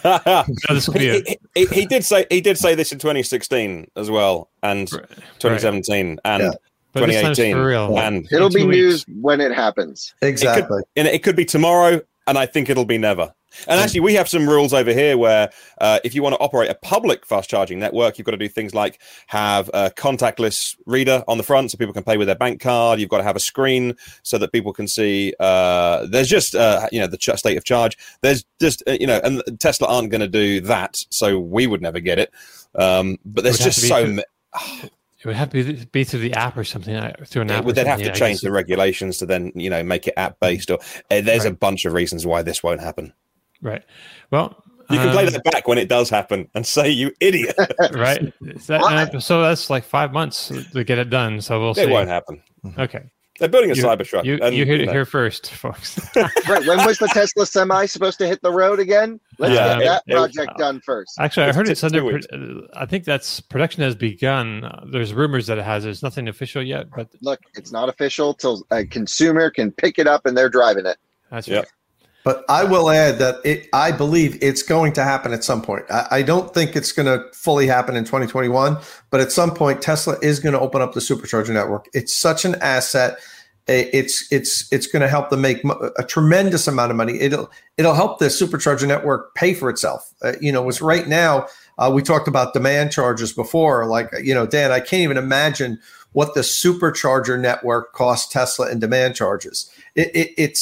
Speaker 3: He did say this in 2016 as well, and 2017 and 2018. For real. And
Speaker 4: it'll be news when it happens.
Speaker 5: Exactly.
Speaker 3: It could be tomorrow, and I think it'll be never. And actually, we have some rules over here where if you want to operate a public fast charging network, you've got to do things like have a contactless reader on the front so people can pay with their bank card. You've got to have a screen so that people can see there's just, the state of charge. There's just, and Tesla aren't going to do that. So we would never get it. But there's just so many.
Speaker 1: It would have to be through the app or something. Through an app.
Speaker 3: They'd have to change the regulations to then, make it app based. Or there's a bunch of reasons why this won't happen.
Speaker 1: Right. Well,
Speaker 3: you can play that back when it does happen and say, "You idiot!"
Speaker 1: Right. So that's like 5 months to get it done. So we'll see.
Speaker 3: It won't happen.
Speaker 1: Okay.
Speaker 3: They're building a Cybertruck.
Speaker 1: You heard it here first, folks.
Speaker 4: Right. When was the Tesla Semi supposed to hit the road again? Let's get that project done first.
Speaker 1: Actually, I heard it's under. I think that's production has begun. There's rumors that it has. There's nothing official yet, but
Speaker 4: look, it's not official till a consumer can pick it up and they're driving it.
Speaker 1: That's right.
Speaker 5: But I will add that I believe it's going to happen at some point. I don't think it's going to fully happen in 2021, but at some point, Tesla is going to open up the supercharger network. It's such an asset. It's going to help them make a tremendous amount of money. It'll help the supercharger network pay for itself. Was right now we talked about demand charges before. Like Dan, I can't even imagine what the supercharger network costs Tesla in demand charges. It's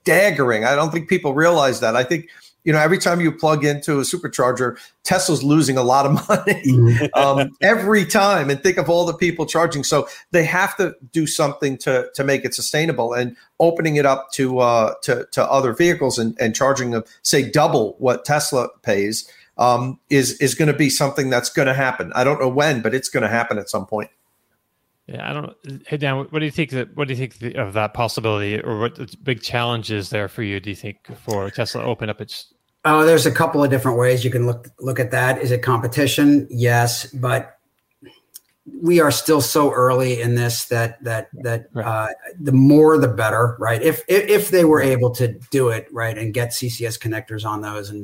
Speaker 5: staggering. I don't think people realize that. I think, every time you plug into a supercharger, Tesla's losing a lot of money every time. And think of all the people charging. So they have to do something to make it sustainable, and opening it up to other vehicles and charging them, say, double what Tesla pays is going to be something that's going to happen. I don't know when, but it's going to happen at some point.
Speaker 1: Yeah, I don't know. Hey, Dan, what do you think of that possibility, or what the big challenge is there for you? Do you think for Tesla to open up its?
Speaker 2: Oh, there's a couple of different ways you can look at that. Is it competition? Yes, but we are still so early in this that right. The more the better, right? If they were able to do it right and get CCS connectors on those, and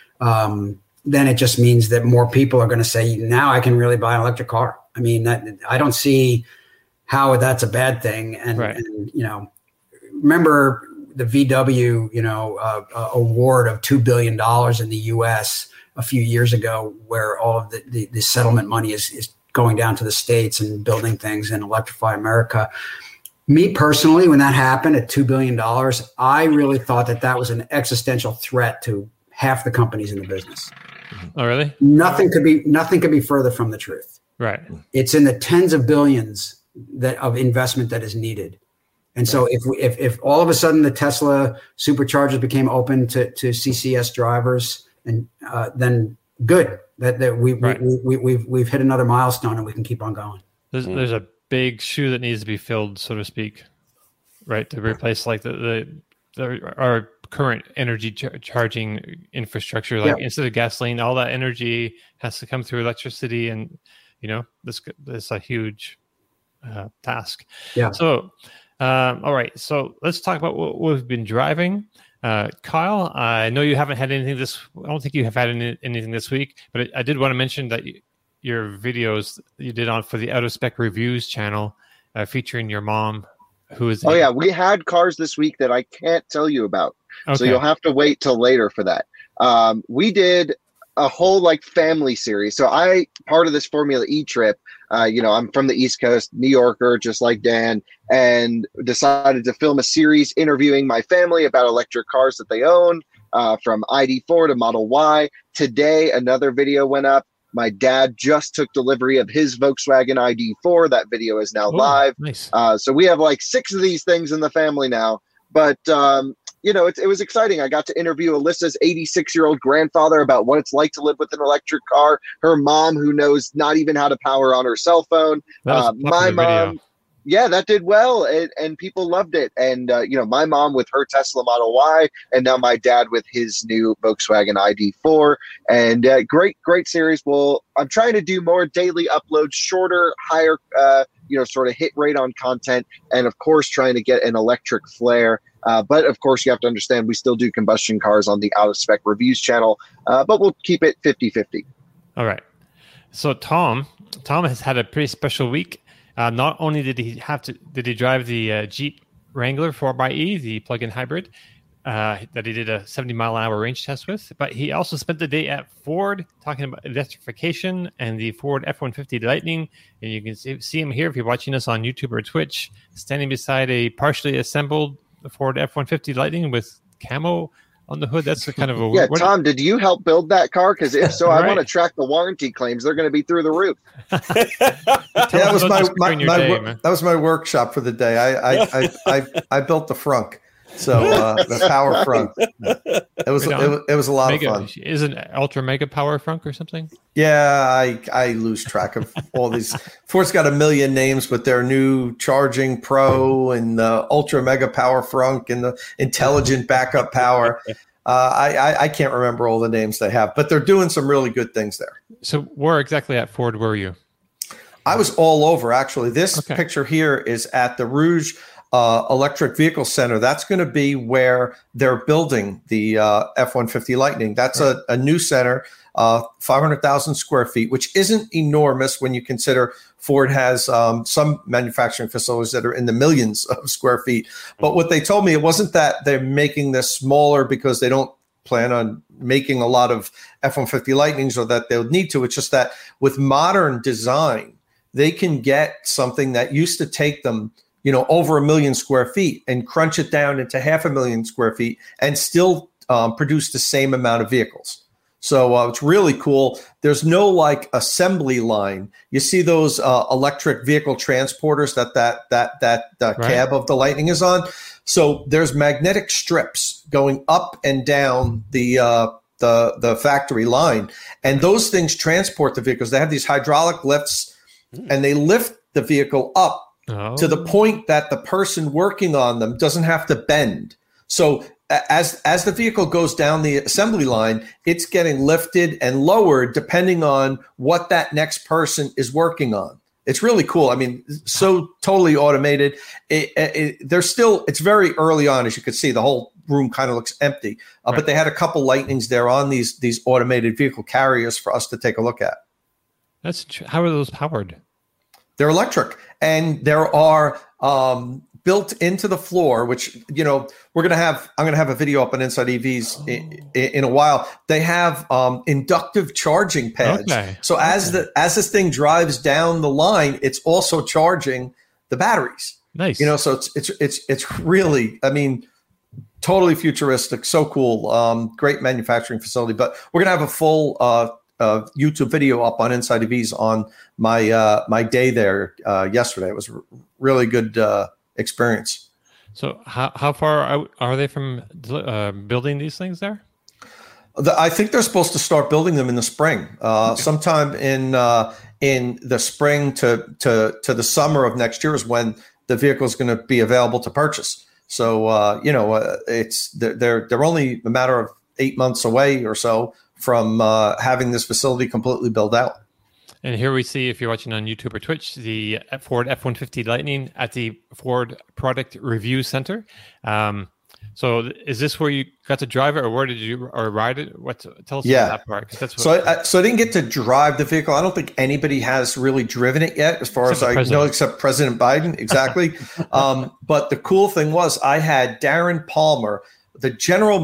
Speaker 2: then it just means that more people are going to say, now I can really buy an electric car. I mean, I don't see how that's a bad thing. And,
Speaker 1: right.
Speaker 2: and remember the VW, award of $2 billion in the U.S. a few years ago, where all of the settlement money is going down to the States and building things and Electrify America. Me personally, when that happened at $2 billion, I really thought that was an existential threat to half the companies in the business.
Speaker 1: Oh, really?
Speaker 2: Nothing could be further from the truth.
Speaker 1: Right.
Speaker 2: It's in the tens of billions of investment that is needed. And so if all of a sudden the Tesla superchargers became open to CCS drivers, and then good that we've hit another milestone and we can keep on going.
Speaker 1: There's a big shoe that needs to be filled, so to speak, right, to replace like our current energy charging infrastructure. Like instead of gasoline, all that energy has to come through electricity, and this a huge task.
Speaker 2: Yeah.
Speaker 1: So, all right. So let's talk about what we've been driving. Kyle, I know you haven't had anything I don't think you have had anything this week, but I did want to mention that your videos you did for the Out of Spec Reviews channel, featuring your mom, who is.
Speaker 4: Oh yeah, we had cars this week that I can't tell you about, so you'll have to wait till later for that. We did a whole family series. So part of this Formula E trip, I'm from the East Coast, New Yorker, just like Dan, and decided to film a series interviewing my family about electric cars that they own, from ID4 to Model Y. Today, another video went up. My dad just took delivery of his Volkswagen ID4. That video is now live.
Speaker 1: Nice.
Speaker 4: So we have 6 of these things in the family now. But, it was exciting. I got to interview Alyssa's 86-year-old grandfather about what it's like to live with an electric car. Her mom, who knows not even how to power on her cell phone. My mom,
Speaker 1: video.
Speaker 4: Yeah, that did well, and people loved it. And, my mom with her Tesla Model Y, and now my dad with his new Volkswagen ID4. And great series. Well, I'm trying to do more daily uploads, shorter, higher, sort of hit rate on content, and, of course, trying to get an electric flare. But, of course, you have to understand we still do combustion cars on the Out of Spec Reviews channel, but we'll keep it 50-50.
Speaker 1: All right. So Tom has had a pretty special week. Not only did he drive the Jeep Wrangler 4xe, the plug-in hybrid, that he did a 70-mile-an-hour range test with, but he also spent the day at Ford talking about electrification and the Ford F-150 Lightning. And you can see him here if you're watching us on YouTube or Twitch, standing beside a partially assembled Ford F-150 Lightning with camo on the hood. That's kind of a
Speaker 4: yeah. Tom, did you help build that car? Because if so, I want to track the warranty claims. They're going to be through the roof.
Speaker 5: That was my workshop for the day. I built the frunk. So the power frunk. It was a lot of fun.
Speaker 1: Is it an ultra mega power frunk or something?
Speaker 5: Yeah, I lose track of all these. Ford's got a million names, but their new Charging Pro and the ultra mega power frunk and the intelligent backup power. I can't remember all the names they have, but they're doing some really good things there.
Speaker 1: So where exactly at Ford were you?
Speaker 5: I was all over, actually. This picture here is at the Rouge Electric Vehicle Center. That's going to be where they're building the F-150 Lightning. That's a new center, 500,000 square feet, which isn't enormous when you consider Ford has some manufacturing facilities that are in the millions of square feet. But what they told me, it wasn't that they're making this smaller because they don't plan on making a lot of F-150 Lightnings or that they'll need to. It's just that with modern design, they can get something that used to take them over 1 million square feet and crunch it down into 500,000 square feet and still produce the same amount of vehicles. So it's really cool. There's no like assembly line. You see those electric vehicle transporters that cab of the Lightning is on. So there's magnetic strips going up and down the factory line, and those things transport the vehicles. They have these hydraulic lifts, and they lift the vehicle up to the point that the person working on them doesn't have to bend. So as the vehicle goes down the assembly line, it's getting lifted and lowered depending on what that next person is working on. It's really cool. I mean, so totally automated. It's very early on, as you can see. The whole room kind of looks empty, but they had a couple Lightnings there on these automated vehicle carriers for us to take a look at.
Speaker 1: How are those powered?
Speaker 5: They're electric, and there are built into the floor, which I'm going to have a video up on Inside EVs in a while. They have inductive charging pads. Okay. So as this thing drives down the line, it's also charging the batteries.
Speaker 1: Nice.
Speaker 5: So it's really, I mean, totally futuristic, so cool. Great manufacturing facility. But we're going to have a full YouTube video up on Inside EVs on my day there yesterday. It was really good experience.
Speaker 1: So how far out are they from building these things there?
Speaker 5: I think they're supposed to start building them in the spring, sometime in the spring to the summer of next year is when the vehicle is going to be available to purchase. So they're only a matter of 8 months away or so from having this facility completely built out.
Speaker 1: And here we see, if you're watching on YouTube or Twitch, the Ford F-150 Lightning at the Ford Product Review Center. So is this where you got to drive it, or where did you ride it? Tell us about that part.
Speaker 5: So I didn't get to drive the vehicle. I don't think anybody has really driven it yet, as far as I know, except President Biden. Exactly. But the cool thing was I had Darren Palmer, the general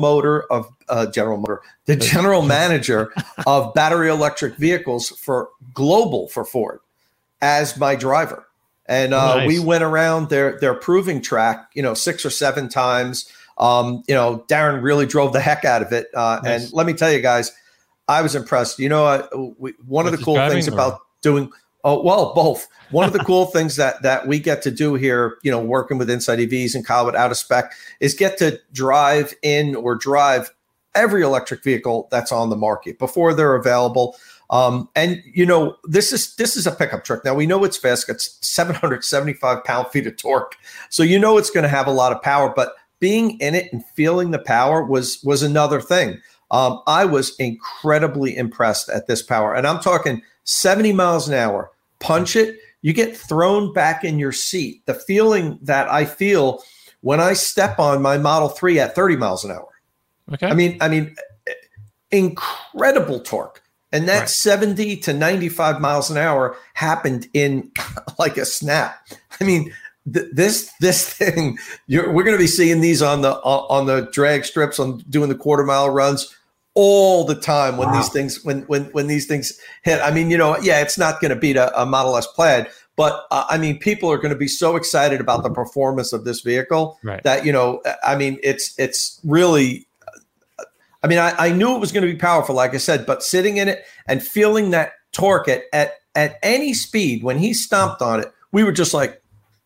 Speaker 5: manager of battery electric vehicles for Ford, as my driver. And nice. We went around their proving track, 6 or 7 times. Darren really drove the heck out of it. Nice. And let me tell you guys, I was impressed. One of the cool things about doing, both. One of the cool things that we get to do here, working with Inside EVs and Kyle with Out of Spec, is get to drive in or drive every electric vehicle that's on the market before they're available. This is a pickup truck. Now we know it's fast. It's 775 pound-feet of torque. So it's going to have a lot of power, but being in it and feeling the power was another thing. I was incredibly impressed at this power. And I'm talking 70 miles an hour, punch it, you get thrown back in your seat. The feeling that I feel when I step on my Model 3 at 30 miles an hour.
Speaker 1: Okay.
Speaker 5: I mean, incredible torque. And that 70 to 95 miles an hour happened in like a snap. I mean, this thing, we're going to be seeing these on the drag strips, on doing the quarter mile runs all the time when these things when these things hit. I mean, it's not going to beat a Model S Plaid, but people are going to be so excited about the performance of this vehicle that it's really. I knew it was going to be powerful, like I said, but sitting in it and feeling that torque at any speed when he stomped on it, we were just like,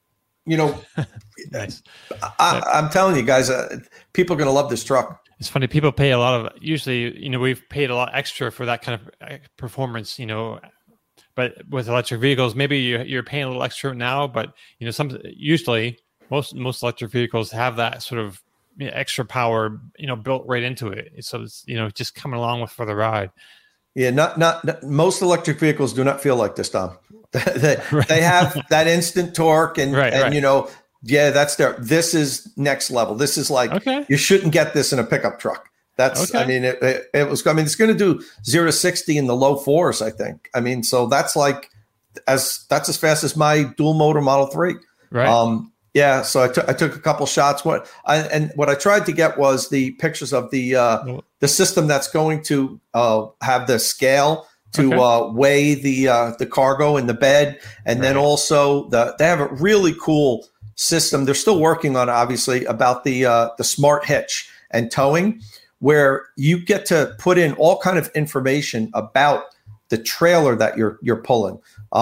Speaker 1: nice.
Speaker 5: I'm telling you guys, people are going to love this truck.
Speaker 1: It's funny. People pay a lot of, usually, we've paid a lot extra for that kind of performance, but with electric vehicles, maybe you're paying a little extra now, but, usually most electric vehicles have that sort of extra power, built right into it. So it's, just coming along for the ride.
Speaker 5: Yeah. Not most electric vehicles do not feel like this, Tom. They have that instant torque and this is next level. This is like, you shouldn't get this in a pickup truck. It's going to do 0 to 60 in the low 4s, I think. So that's as fast as my dual motor Model 3.
Speaker 1: Right.
Speaker 5: So I took a couple shots. What I tried to get was the pictures of the system that's going to have the scale to weigh the cargo in the bed, and then also they have a really cool system. They're still working on, obviously, about the smart hitch and towing, where you get to put in all kind of information about the trailer that you're pulling,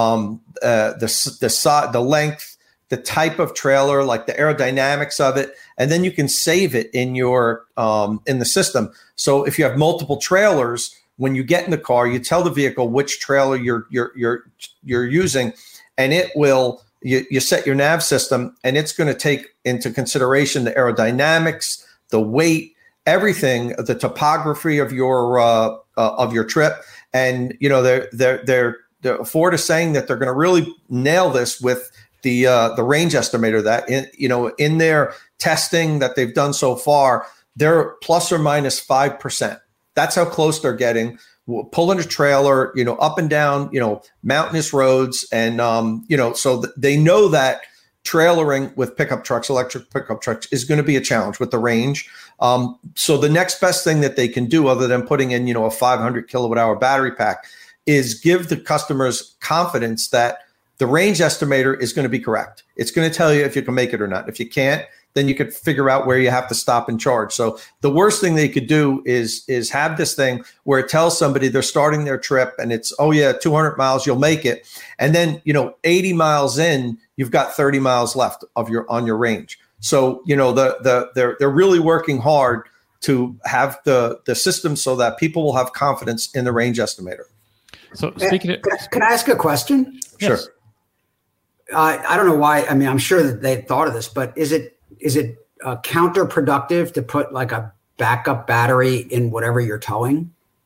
Speaker 5: the length, the type of trailer, like the aerodynamics of it, and then you can save it in your in the system. So if you have multiple trailers, when you get in the car, you tell the vehicle which trailer you're using, and it will. You set your nav system, and it's going to take into consideration the aerodynamics, the weight, everything, the topography of your trip. And they're Ford is saying that they're going to really nail this with the range estimator. That in their testing that they've done so far, they're plus or minus 5%. That's how close they're getting. Pulling a trailer, up and down, mountainous roads. And, so they know that trailering with pickup trucks, electric pickup trucks, is going to be a challenge with the range. So the next best thing that they can do, other than putting in, a 500 kilowatt hour battery pack, is give the customers confidence that the range estimator is going to be correct. It's going to tell you if you can make it or not. If you can't, then you could figure out where you have to stop and charge. So the worst thing they could do is have this thing where it tells somebody they're starting their trip and it's, 200 miles, you'll make it. And then, 80 miles in, you've got 30 miles left on your range. So, they're really working hard to have the system so that people will have confidence in the range estimator.
Speaker 1: So speaking
Speaker 2: can I ask a question?
Speaker 5: Sure.
Speaker 2: Yes. I don't know why. I mean, I'm sure that they thought of this, but is it counterproductive to put like a backup battery in whatever you're towing?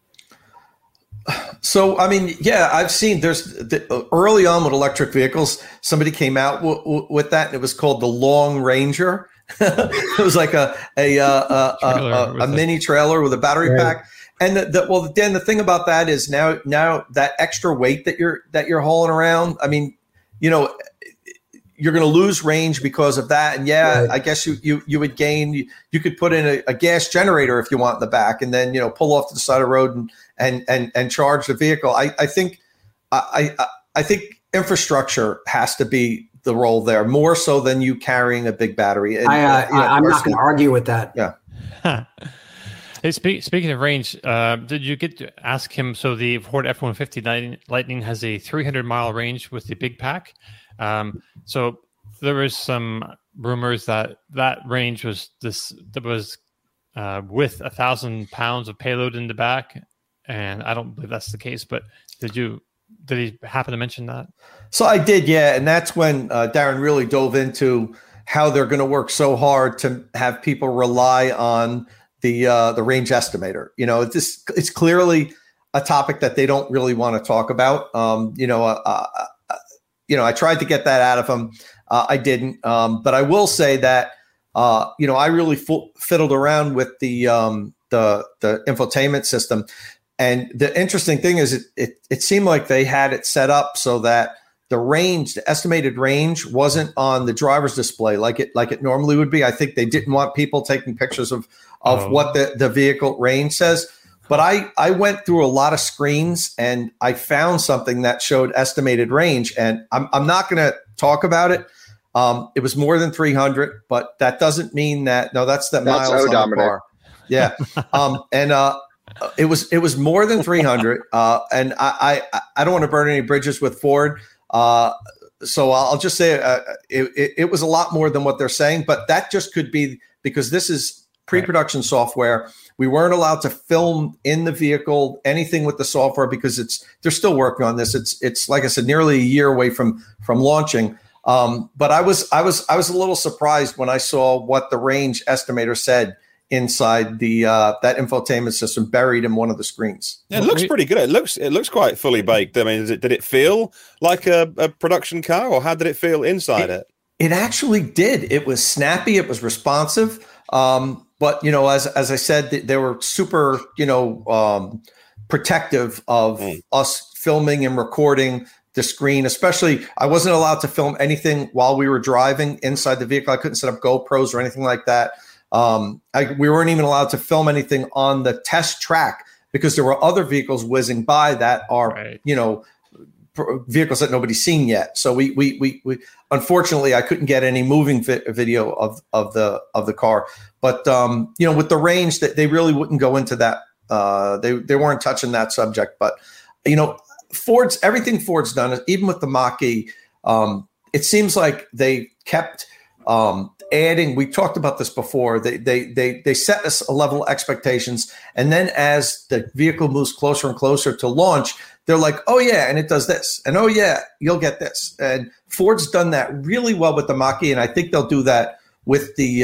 Speaker 5: So, I mean, yeah, I've seen early on with electric vehicles, somebody came out with that, and it was called the Long Ranger. It was like a mini trailer with a battery pack. And Dan, the thing about that is now that extra weight that you're hauling around, I mean, you're going to lose range because of that. And right. I guess you would gain. You could put in a gas generator if you want in the back, and then pull off to the side of the road and charge the vehicle. I think infrastructure has to be the role there more so than you carrying a big battery. And,
Speaker 2: I'm not going to argue with that.
Speaker 5: Yeah.
Speaker 1: Hey, speaking of range, did you get to ask him? So the Ford F-150 Lightning has a 300-mile range with the big pack. So there was some rumors that range was with 1,000 pounds of payload in the back, and I don't believe that's the case. But did he happen to mention that?
Speaker 5: So I did, yeah, and that's when Darren really dove into how they're going to work so hard to have people rely on the range estimator. It's clearly a topic that they don't really want to talk about. I tried to get that out of him. I didn't. But I will say that, I really fiddled around with the infotainment system. And the interesting thing is it seemed like they had it set up so that the estimated range wasn't on the driver's display like it normally would be. I think they didn't want people taking pictures of what the vehicle range says. But I went through a lot of screens and I found something that showed estimated range. And I'm not going to talk about it. It was more than 300, but that doesn't mean that. No, that's miles on the car. Yeah. It was more than 300. And I don't want to burn any bridges with Ford. So I'll just say it was a lot more than what they're saying. But that just could be because this is pre-production software. We weren't allowed to film in the vehicle anything with the software because they're still working on this. It's like I said, nearly a year away from launching. But I was a little surprised when I saw what the range estimator said inside that infotainment system buried in one of the screens.
Speaker 3: Yeah, it looks pretty good. It looks quite fully baked. I mean, did it feel like a production car, or how did it feel inside it?
Speaker 5: It actually did. It was snappy. It was responsive. But, as I said, they were super, protective of us filming and recording the screen. Especially, I wasn't allowed to film anything while we were driving inside the vehicle. I couldn't set up GoPros or anything like that. We weren't even allowed to film anything on the test track because there were other vehicles whizzing by that are, vehicles that nobody's seen yet. So we unfortunately I couldn't get any moving video of the car. But with the range, that they really wouldn't go into that. They weren't touching that subject. But everything Ford's done, even with the Mach-E, it seems like they kept adding. We talked about this before. They set us a level of expectations, and then as the vehicle moves closer and closer to launch, they're like, oh yeah, and it does this, and oh yeah, you'll get this. And Ford's done that really well with the Mach-E, and I think they'll do that with the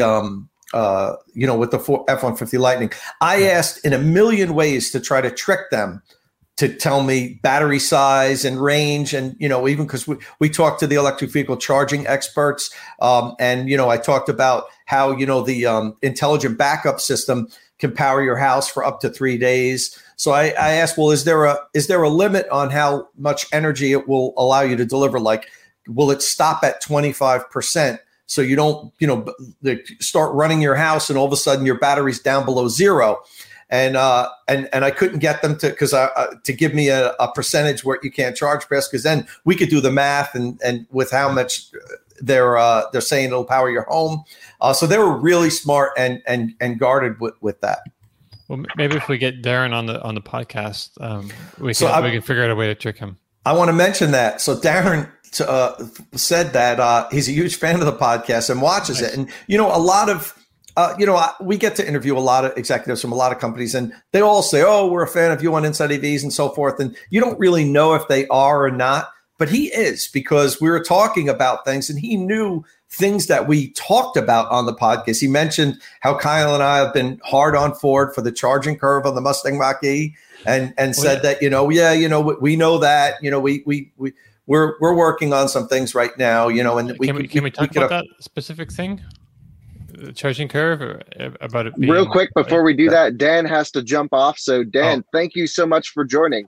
Speaker 5: with the F-150 Lightning. I asked in a million ways to try to trick them to tell me battery size and range, and even because we talked to the electric vehicle charging experts, and I talked about how the intelligent backup system can power your house for up to 3 days. So I asked, well, is there a limit on how much energy it will allow you to deliver? Like, will it stop at 25%? So you don't start running your house and all of a sudden your battery's down below zero. And I couldn't get them to give me a percentage where you can't charge past, because then we could do the math and with how much they're saying it'll power your home. So they were really smart and guarded with that.
Speaker 1: Well, maybe if we get Darren on the podcast, we can figure out a way to trick him.
Speaker 5: I want to mention that. So Darren said that he's a huge fan of the podcast and watches it, and a lot of. We get to interview a lot of executives from a lot of companies, and they all say, oh, we're a fan of you on Inside EVs and so forth. And you don't really know if they are or not, but he is, because we were talking about things and he knew things that we talked about on the podcast. He mentioned how Kyle and I have been hard on Ford for the charging curve on the Mustang Mach-E and said that, we know that, we're working on some things right now, and
Speaker 1: can we talk about that specific thing? Charging curve, or about it being
Speaker 4: real quick before we do that? Dan has to jump off, so Dan, thank you so much for joining.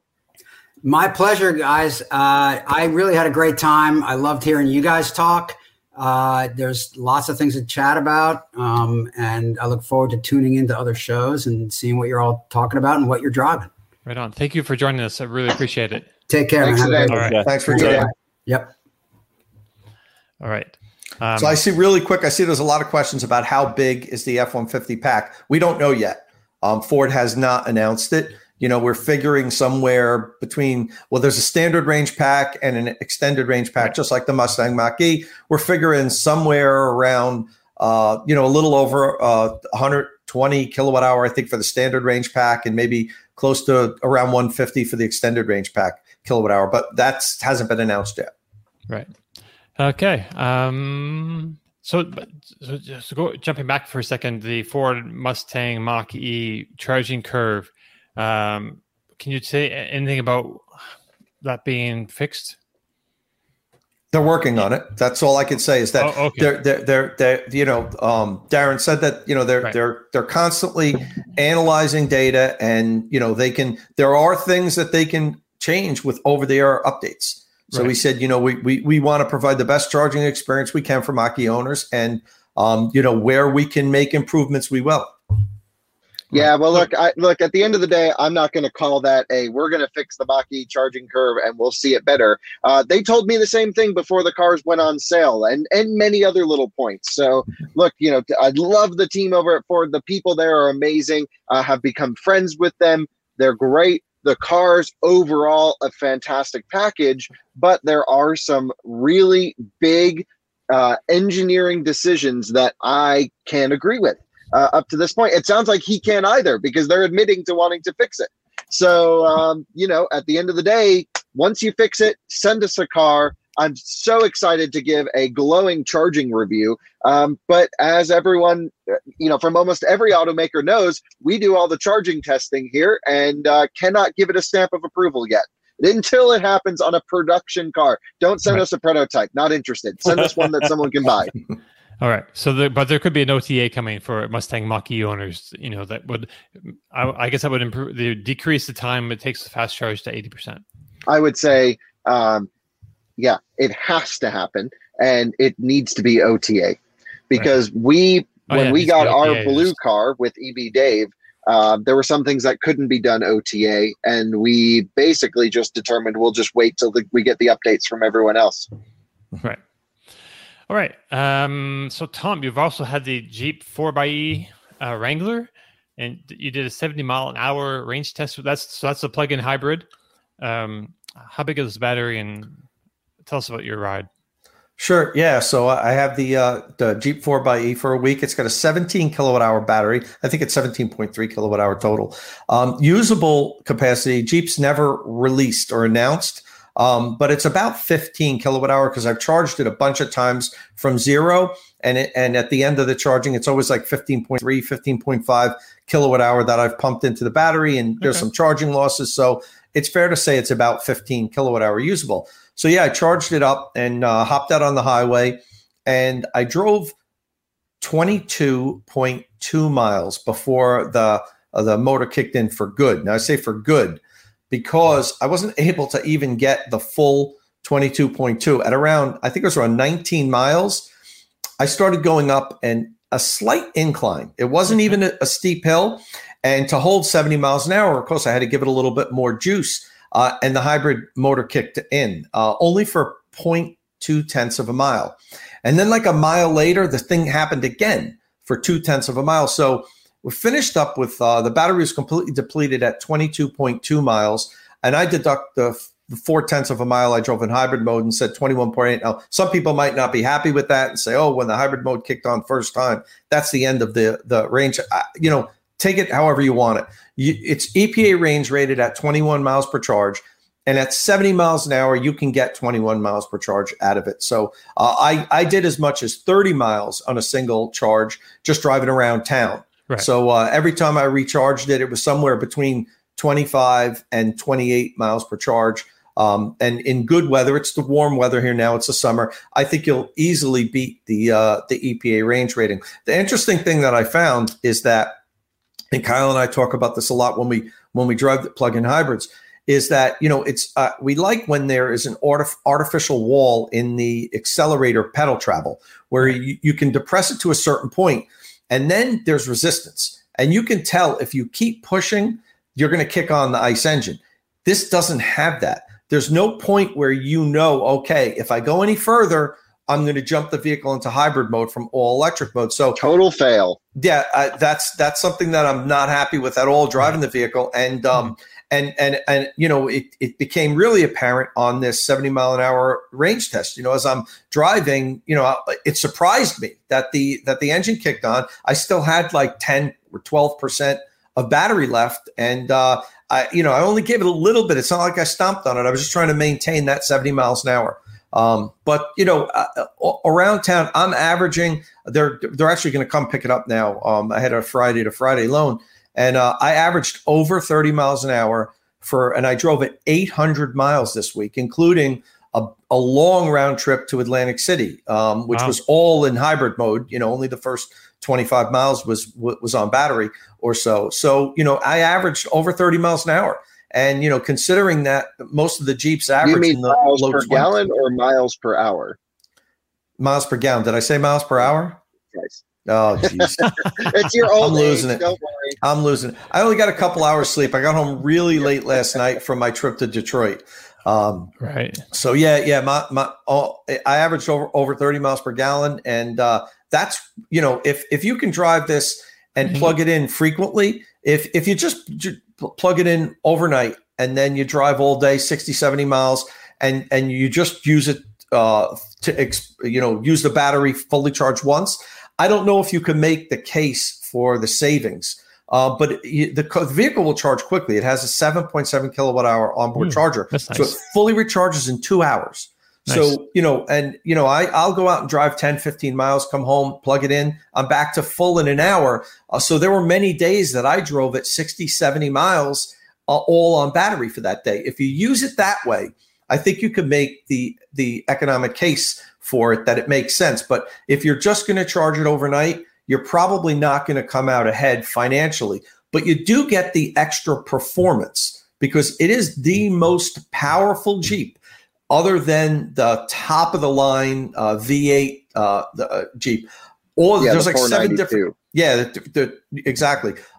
Speaker 2: My pleasure, guys. I really had a great time. I loved hearing you guys talk. There's lots of things to chat about, and I look forward to tuning into other shows and seeing what you're all talking about and what you're driving.
Speaker 1: Right on. Thank you for joining us. I really appreciate it.
Speaker 2: Take care.
Speaker 4: Thanks,
Speaker 2: man.
Speaker 4: All
Speaker 5: right. Thanks for joining.
Speaker 2: Yep.
Speaker 1: All right.
Speaker 5: So I see there's a lot of questions about how big is the F-150 pack. We don't know yet. Ford has not announced it. We're figuring somewhere between, there's a standard range pack and an extended range pack, just like the Mustang Mach-E. We're figuring somewhere around, a little over 120 kilowatt hour, I think, for the standard range pack, and maybe close to around 150 for the extended range pack kilowatt hour. But that hasn't been announced yet.
Speaker 1: Right. Okay. So jumping back for a second, the Ford Mustang Mach-E charging curve. Can you say anything about that being fixed?
Speaker 5: They're working on it. That's all I can say is that they're Darren said that they're constantly analyzing data, and there are things that they can change with over-the-air updates. So we said, we want to provide the best charging experience we can for Mach-E owners, and where we can make improvements, we will.
Speaker 4: Yeah, well, look, at the end of the day, I'm not going to call that we're going to fix the Mach-E charging curve and we'll see it better. They told me the same thing before the cars went on sale, and many other little points. So look, I love the team over at Ford. The people there are amazing. Have become friends with them. They're great. The cars overall a fantastic package, but there are some really big engineering decisions that I can't agree with. Up to this point, it sounds like he can't either, because they're admitting to wanting to fix it. So, at the end of the day, once you fix it, send us a car. I'm so excited to give a glowing charging review. But as everyone, from almost every automaker knows, we do all the charging testing here and cannot give it a stamp of approval yet. Until it happens on a production car. Don't send us a prototype. Not interested. Send us one that someone can buy.
Speaker 1: All right. So, but there could be an OTA coming for Mustang Mach-E owners. That would, I guess, that would decrease the time it takes to fast charge to 80%.
Speaker 4: I would say, it has to happen, and it needs to be OTA, because when we got our blue car with EB Dave, There were some things that couldn't be done OTA, and we basically just determined we'll just wait till we get the updates from everyone else.
Speaker 1: Right. All right. So Tom, you've also had the Jeep 4xe Wrangler, and you did a 70-mile-an-hour range test. That's a plug-in hybrid. How big is the battery, and tell us about your ride?
Speaker 5: Sure. Yeah. So I have the Jeep 4xe for a week. It's got a 17 kilowatt hour battery. I think it's 17.3 kilowatt hour total. Usable capacity, Jeep's never released or announced, but it's about 15 kilowatt hour because I've charged it a bunch of times from zero. And at the end of the charging, it's always like 15.3, 15.5 kilowatt hour that I've pumped into the battery. And there's some charging losses. So it's fair to say it's about 15 kilowatt hour usable. So yeah, I charged it up and hopped out on the highway, and I drove 22.2 miles before the motor kicked in for good. Now I say for good because I wasn't able to even get the full 22.2 at around, I think it was around 19 miles. I started going up and a slight incline. It wasn't even a steep hill. And to hold 70 miles an hour, of course, I had to give it a little bit more juice. And the hybrid motor kicked in only for 0.2 of a mile. And then like a mile later, the thing happened again for 0.2 of a mile. So we finished up with the battery was completely depleted at 22.2 miles. And I deduct the 0.4 of a mile I drove in hybrid mode and said 21.8. Now, some people might not be happy with that and say, oh, when the hybrid mode kicked on first time, that's the end of the range. Take it however you want it. It's EPA range rated at 21 miles per charge. And at 70 miles an hour, you can get 21 miles per charge out of it. So I did as much as 30 miles on a single charge just driving around town. Right. So every time I recharged it, it was somewhere between 25 and 28 miles per charge. And in good weather, it's the warm weather here now. It's the summer. I think you'll easily beat the EPA range rating. The interesting thing that I found is that, and Kyle and I talk about this a lot when we drive the plug-in hybrids, is that it's we like when there is an artificial wall in the accelerator pedal travel where you can depress it to a certain point, and then there's resistance, and you can tell if you keep pushing, you're going to kick on the ICE engine. This doesn't have that. There's no point where okay, if I go any further, I'm going to jump the vehicle into hybrid mode from all electric mode. So
Speaker 4: total fail.
Speaker 5: Yeah, that's something that I'm not happy with at all driving the vehicle. And it became really apparent on this 70 mile an hour range test. As I'm driving, it surprised me that the engine kicked on. I still had like 10 or 12% of battery left, and I only gave it a little bit. It's not like I stomped on it. I was just trying to maintain that 70 miles an hour. But around town, I'm averaging. They're actually going to come pick it up now. I had a Friday to Friday loan, and I averaged over 30 miles an hour and I drove it 800 miles this week, including a long round trip to Atlantic City, which was all in hybrid mode. Only the first 25 miles was on battery or so. So I averaged over 30 miles an hour. And, considering that most of the Jeeps average...
Speaker 4: You mean miles per gallon or miles per hour?
Speaker 5: Miles per gallon. Did I say miles per hour?
Speaker 4: Yes.
Speaker 5: Oh, jeez.
Speaker 4: It's your old
Speaker 5: I'm losing
Speaker 4: age.
Speaker 5: it.
Speaker 4: Don't worry.
Speaker 5: I'm losing it. I only got a couple hours sleep. I got home really late last night from my trip to Detroit.
Speaker 1: Right.
Speaker 5: So, yeah. I averaged over 30 miles per gallon. And that's, if you can drive this and plug it in frequently, if you just plug it in overnight and then you drive all day 60, 70 miles and you just use it use the battery fully charged once, I don't know if you can make the case for the savings. But the vehicle will charge quickly. It has a 7.7 kilowatt hour onboard charger. That's nice. So it fully recharges in 2 hours. Nice. So, I'll go out and drive 10, 15 miles, come home, plug it in. I'm back to full in an hour. So there were many days that I drove at 60, 70 miles all on battery for that day. If you use it that way, I think you could make the economic case for it that it makes sense. But if you're just going to charge it overnight, you're probably not going to come out ahead financially. But you do get the extra performance because it is the most powerful Jeep other than the top of the line V8 Jeep. There's like 7 different. Yeah, exactly.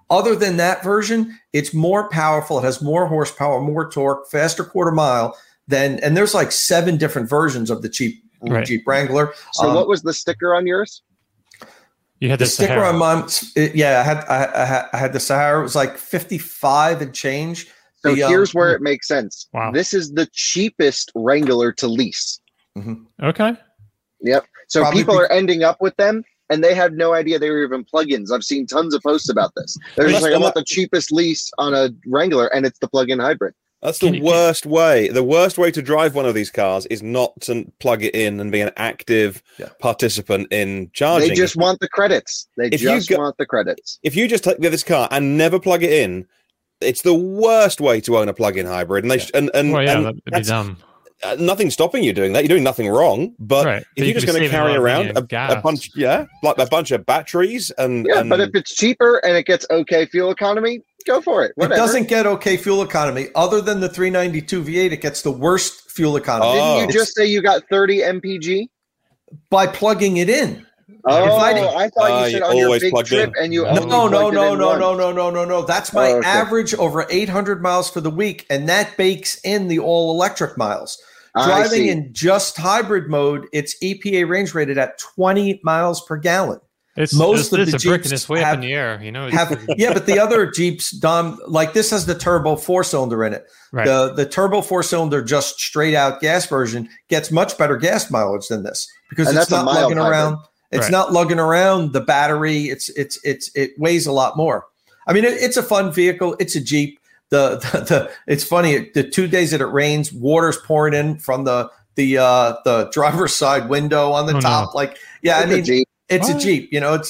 Speaker 5: Other than that version, it's more powerful. It has more horsepower, more torque, faster quarter mile and there's like 7 different versions of the Jeep Wrangler.
Speaker 4: So what was the sticker on yours?
Speaker 1: You had
Speaker 5: the sticker
Speaker 1: Sahara.
Speaker 5: on mine. I had the Sahara. It was like 55 and change.
Speaker 4: So here's where it makes sense.
Speaker 1: Wow.
Speaker 4: This is the cheapest Wrangler to lease.
Speaker 5: Mm-hmm.
Speaker 1: Okay.
Speaker 4: Yep. So people are ending up with them, and they had no idea they were even plugins. I've seen tons of posts about this. They're just like, I want the cheapest lease on a Wrangler, and it's the plug-in hybrid.
Speaker 3: That's the worst way. The worst way to drive one of these cars is not to plug it in and be an active participant in charging.
Speaker 4: They just want the credits. They want the credits.
Speaker 3: If you just take this car and never plug it in, it's the worst way to own a plug-in hybrid. And
Speaker 1: that'd be dumb.
Speaker 3: Nothing's stopping you doing that. You're doing nothing wrong. But if you're just going to carry around a bunch, like a bunch of batteries
Speaker 4: but if it's cheaper and it gets okay fuel economy, go for it. Whatever.
Speaker 5: It doesn't get okay fuel economy. Other than the 392 V8, it gets the worst fuel economy.
Speaker 4: Didn't you just say you got 30 mpg?
Speaker 5: By plugging it in.
Speaker 4: I thought you said on your big trip and you
Speaker 5: No. That's my average over 800 miles for the week, and that bakes in the all-electric miles. Driving in just hybrid mode, it's EPA range rated at 20 miles per gallon.
Speaker 1: It's a brick and it's way up in the air, you know.
Speaker 5: But the other Jeeps, Dom, like this has the turbo 4-cylinder in it.
Speaker 1: Right.
Speaker 5: The turbo 4-cylinder, just straight out gas version, gets much better gas mileage than this because it's not lugging around. It's not lugging around the battery. It weighs a lot more. I mean, it's a fun vehicle. It's a Jeep. It's funny. The 2 days that it rains, water's pouring in from the driver's side window on the top.
Speaker 4: No.
Speaker 5: It's a Jeep. You know, it's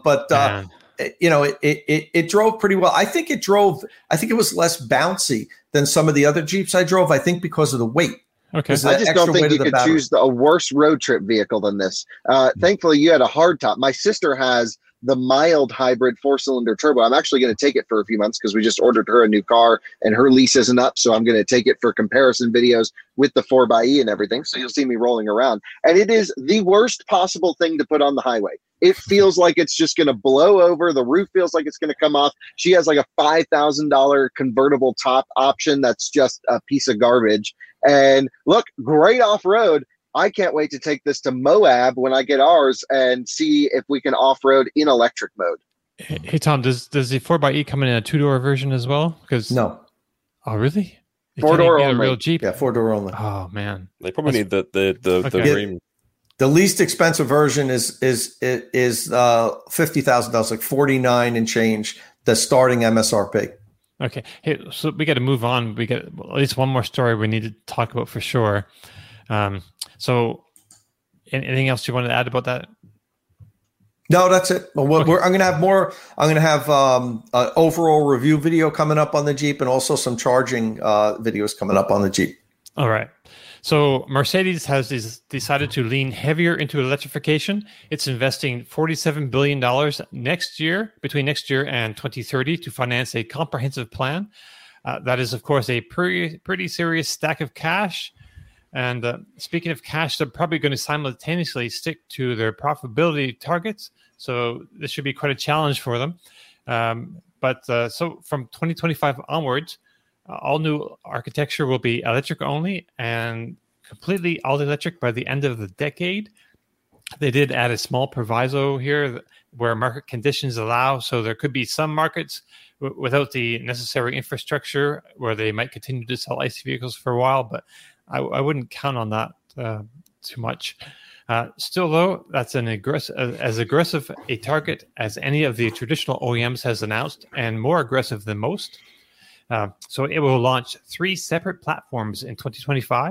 Speaker 5: it drove pretty well. I think it was less bouncy than some of the other Jeeps I drove. I think because of the weight.
Speaker 1: Okay.
Speaker 4: I just don't think you could choose a worse road trip vehicle than this. Thankfully, you had a hardtop. My sister has the mild hybrid 4-cylinder turbo. I'm actually going to take it for a few months because we just ordered her a new car and her lease isn't up. So I'm going to take it for comparison videos with the 4xe and everything. So you'll see me rolling around. And it is the worst possible thing to put on the highway. It feels like it's just going to blow over. The roof feels like it's going to come off. She has like a $5,000 convertible top option that's just a piece of garbage. And look, great off-road. I can't wait to take this to Moab when I get ours and see if we can off-road in electric mode.
Speaker 1: Hey, Tom, does the 4xe come in a 2-door version as well?
Speaker 5: No.
Speaker 1: Oh, really?
Speaker 4: 4-door only.
Speaker 1: A real Jeep?
Speaker 5: Yeah, 4-door only.
Speaker 1: Oh, man.
Speaker 3: They probably need the rim.
Speaker 5: The least expensive version is $50,000, like 49 and change. The starting MSRP.
Speaker 1: Okay. Hey, so we got to move on. We got at least one more story we need to talk about for sure. So anything else you want to add about that?
Speaker 5: No, that's it. Well, I'm going to have more. I'm going to have an overall review video coming up on the Jeep and also some charging videos coming up on the Jeep.
Speaker 1: All right. So Mercedes has decided to lean heavier into electrification. It's investing $47 billion between next year and 2030 to finance a comprehensive plan. That is, of course, a pretty serious stack of cash. And speaking of cash, they're probably going to simultaneously stick to their profitability targets. So this should be quite a challenge for them. So from 2025 onwards, all new architecture will be electric only and completely all electric by the end of the decade. They did add a small proviso here where market conditions allow. So there could be some markets without the necessary infrastructure where they might continue to sell ICE vehicles for a while, but I wouldn't count on that too much. Still, though, that's as aggressive a target as any of the traditional OEMs has announced, and more aggressive than most. So it will launch 3 separate platforms in 2025.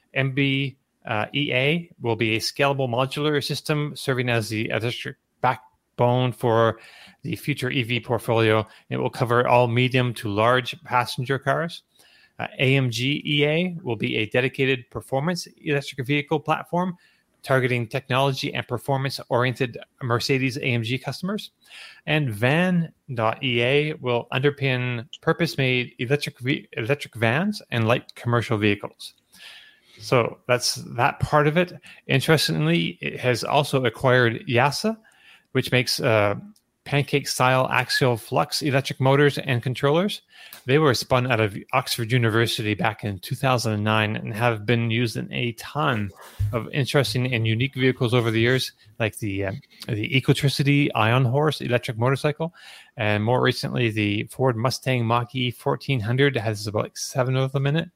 Speaker 1: MB-EA will be a scalable modular system serving as the electric backbone for the future EV portfolio. It will cover all medium to large passenger cars. AMG-EA will be a dedicated performance electric vehicle platform targeting technology and performance-oriented Mercedes-AMG customers. And Van.EA will underpin purpose-made electric vans and light commercial vehicles. So that's that part of it. Interestingly, it has also acquired YASA, which makes pancake-style axial flux electric motors and controllers. They were spun out of Oxford University back in 2009 and have been used in a ton of interesting and unique vehicles over the years, like the Ecotricity Ion Horse electric motorcycle, and more recently the Ford Mustang Mach-E 1400 has about 7 of them in it.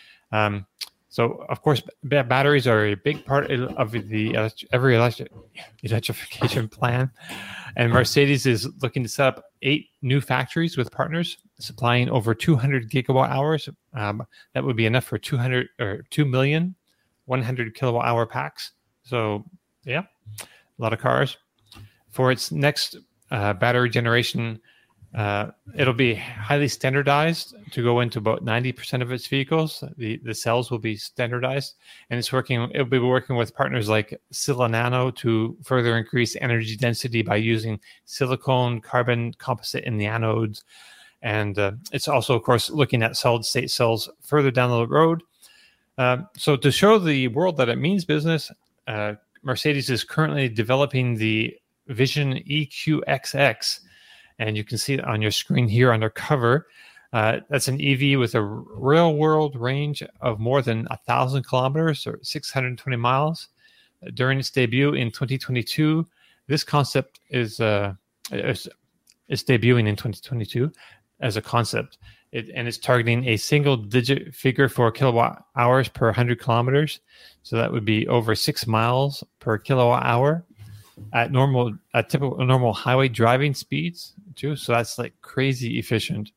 Speaker 1: So, of course, batteries are a big part of every electrification plan. And Mercedes is looking to set up 8 new factories with partners, supplying over 200 gigawatt hours. That would be enough for 2 million 100 kilowatt hour packs. So, yeah, a lot of cars. For its next battery generation, it'll be highly standardized to go into about 90% of its vehicles. The cells will be standardized, and it'll be working with partners like Sila Nano to further increase energy density by using silicone carbon composite in the anodes. And it's also, of course, looking at solid state cells further down the road. So to show the world that it means business, Mercedes is currently developing the Vision EQXX. And you can see it on your screen here under cover. That's an EV with a real-world range of more than 1,000 kilometers or 620 miles. During its debut in 2022, this concept is debuting in 2022 as a concept. And it's targeting a single-digit figure for kilowatt hours per 100 kilometers. So that would be over 6 miles per kilowatt hour at typical normal highway driving speeds too. So that's like crazy efficient.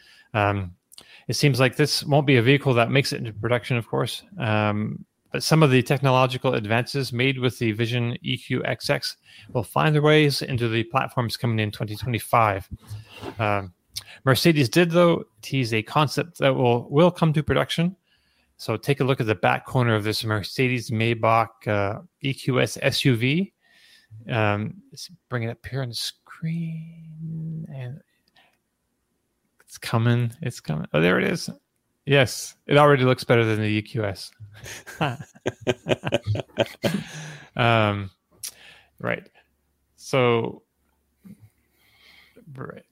Speaker 1: It seems like this won't be a vehicle that makes it into production, of course. But some of the technological advances made with the Vision EQXX will find their ways into the platforms coming in 2025. Mercedes did, though, tease a concept that will come to production. So take a look at the back corner of this Mercedes Maybach EQS SUV. Let's bring it up here on the screen, and it's coming. Oh, there it is. Yes, it already looks better than the EQS. Right. So, right.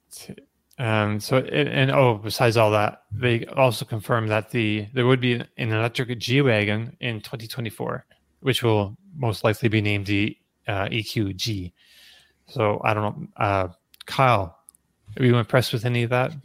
Speaker 1: Besides all that, they also confirmed that there would be an electric G-Wagon in 2024, which will most likely be named the EQG. So I don't know. Kyle, are you impressed with any of that?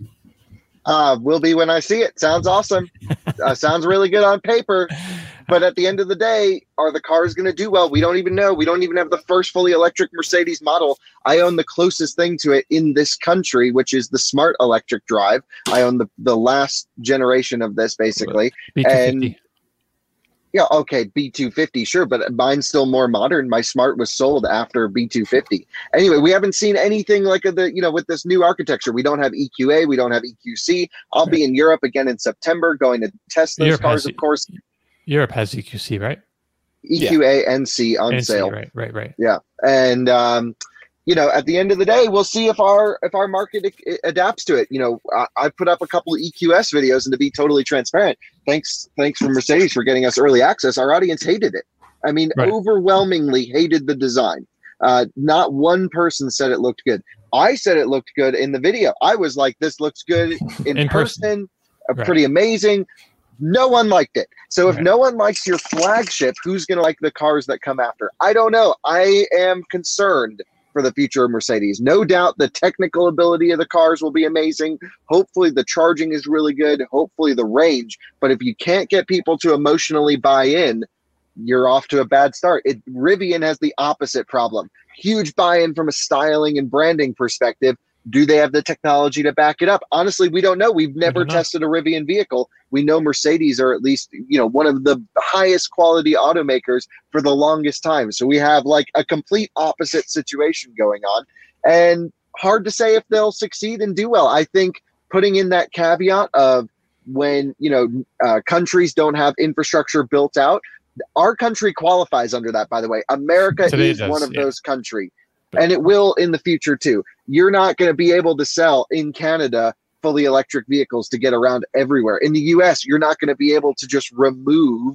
Speaker 4: Will be when I see it. Sounds awesome. Sounds really good on paper. But at the end of the day, are the cars going to do well? We don't even know. We don't even have the first fully electric Mercedes model. I own the closest thing to it in this country, which is the Smart Electric Drive. I own the last generation of this, basically.
Speaker 1: B250.
Speaker 4: Yeah, okay, B250, sure, but mine's still more modern. My Smart was sold after B250. Anyway, we haven't seen anything like with this new architecture. We don't have EQA, we don't have EQC. I'll be in Europe again in September, going to test those cars, of course.
Speaker 1: Europe has EQC, right?
Speaker 4: EQA and C on sale.
Speaker 1: Right.
Speaker 4: Yeah, and at the end of the day, we'll see if our market adapts to it. I put up a couple of EQS videos, and to be totally transparent, thanks for Mercedes for getting us early access. Our audience hated it. I mean, overwhelmingly hated the design. Not one person said it looked good. I said it looked good in the video. I was like, this looks good in person. Pretty amazing. No one liked it. So if no one likes your flagship, who's going to like the cars that come after? I don't know. I am concerned for the future of Mercedes. No doubt the technical ability of the cars will be amazing. Hopefully the charging is really good. Hopefully the range. But if you can't get people to emotionally buy in, you're off to a bad start. Rivian has the opposite problem. Huge buy-in from a styling and branding perspective. Do they have the technology to back it up? Honestly, we don't know. We've never tested a Rivian vehicle. We know Mercedes are at least, one of the highest quality automakers for the longest time. So we have like a complete opposite situation going on, and hard to say if they'll succeed and do well. I think putting in that caveat of when, countries don't have infrastructure built out, our country qualifies under that, by the way. America is one of those countries. And it will in the future too. You're not going to be able to sell in Canada fully electric vehicles to get around everywhere. In the US, you're not going to be able to just remove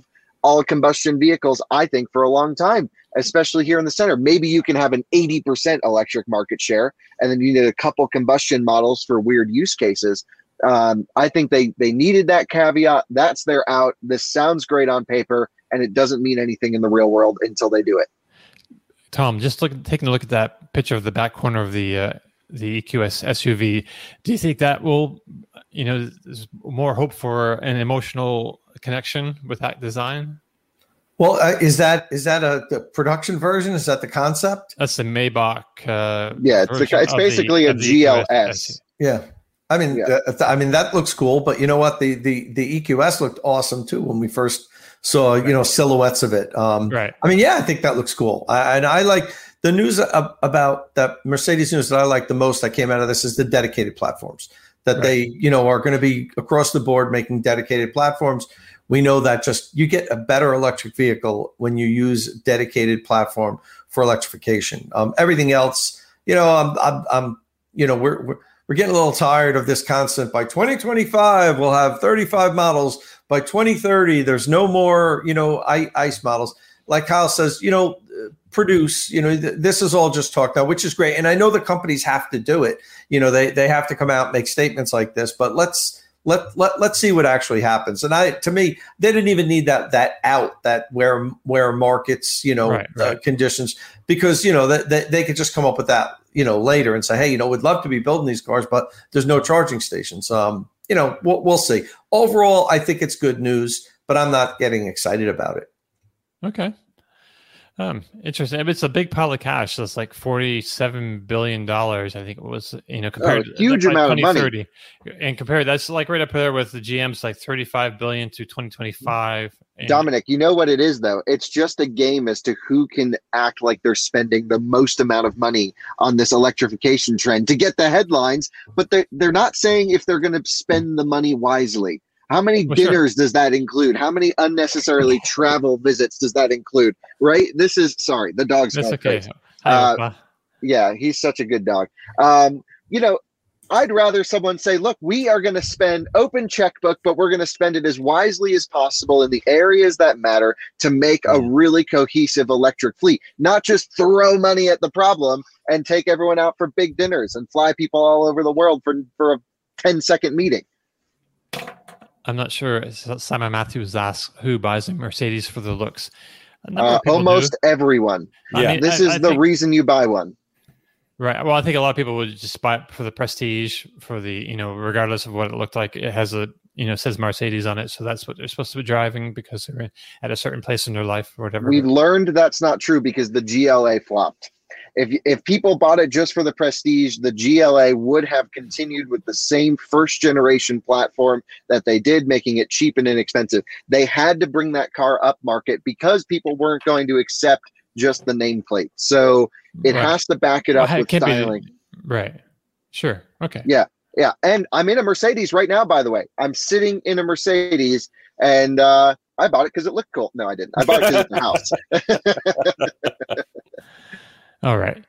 Speaker 4: all combustion vehicles, I think, for a long time, especially here in the center. Maybe you can have an 80% electric market share, and then you need a couple combustion models for weird use cases. I think they needed that caveat. That's their out. This sounds great on paper, and it doesn't mean anything in the real world until they do it.
Speaker 1: Tom, just taking a look at that picture of the back corner of the EQS SUV, do you think that will, there's more hope for an emotional connection with that design?
Speaker 5: Well, is that the production version? Is that the concept?
Speaker 1: That's the Maybach.
Speaker 4: It's basically a GLS.
Speaker 5: Yeah. I mean, that looks cool, but you know what? The EQS looked awesome too when we first saw, silhouettes of it.
Speaker 1: Right.
Speaker 5: I mean, yeah, I think that looks cool. I like the news about that Mercedes news that I like the most that came out of this is the dedicated platforms that they, are going to be across the board making dedicated platforms. We know that just you get a better electric vehicle when you use dedicated platform for electrification. Everything else, we're getting a little tired of this constant. By 2025, we'll have 35 models. By 2030, there's no more, ICE models. Like Kyle says, produce, this is all just talk now, which is great. And I know the companies have to do it. They have to come out and make statements like this, but let's see what actually happens. And to me, they didn't even need that out that where markets, conditions, because, they could just come up with that, later and say, hey, we'd love to be building these cars, but there's no charging stations. We'll see. Overall, I think it's good news, but I'm not getting excited about it.
Speaker 1: Okay. Interesting. It's a big pile of cash. So it's like $47 billion. I think it was, compared
Speaker 4: a huge amount of money.
Speaker 1: And compared, that's like right up there with the GM's like $35 billion to 2025.
Speaker 4: Dominic, you know what it is though? It's just a game as to who can act like they're spending the most amount of money on this electrification trend to get the headlines, but they're not saying if they're going to spend the money wisely. How many dinners does that include? How many unnecessarily travel visits does that include? Right? The dog's
Speaker 1: That's okay.
Speaker 4: Yeah, he's such a good dog. I'd rather someone say, look, we are going to spend open checkbook, but we're going to spend it as wisely as possible in the areas that matter to make a really cohesive electric fleet, not just throw money at the problem and take everyone out for big dinners and fly people all over the world for a 10-second meeting.
Speaker 1: I'm not sure. Simon Matthews asks who buys a Mercedes for the looks.
Speaker 4: Almost everyone.
Speaker 1: Yeah.
Speaker 4: This is the reason you buy one.
Speaker 1: Right. Well, I think a lot of people would just buy it for the prestige, for the, regardless of what it looked like. It has says Mercedes on it. So that's what they're supposed to be driving because they're at a certain place in their life or whatever.
Speaker 4: We've learned that's not true because the GLA flopped. If people bought it just for the prestige, the GLA would have continued with the same first generation platform that they did, making it cheap and inexpensive. They had to bring that car up market because people weren't going to accept just the nameplate. So it has to back it up with styling.
Speaker 1: Right. Sure. Okay.
Speaker 4: Yeah. Yeah. And I'm in a Mercedes right now, by the way. I'm sitting in a Mercedes and I bought it because it looked cool. No, I didn't. I bought it because it's a house.
Speaker 1: All right.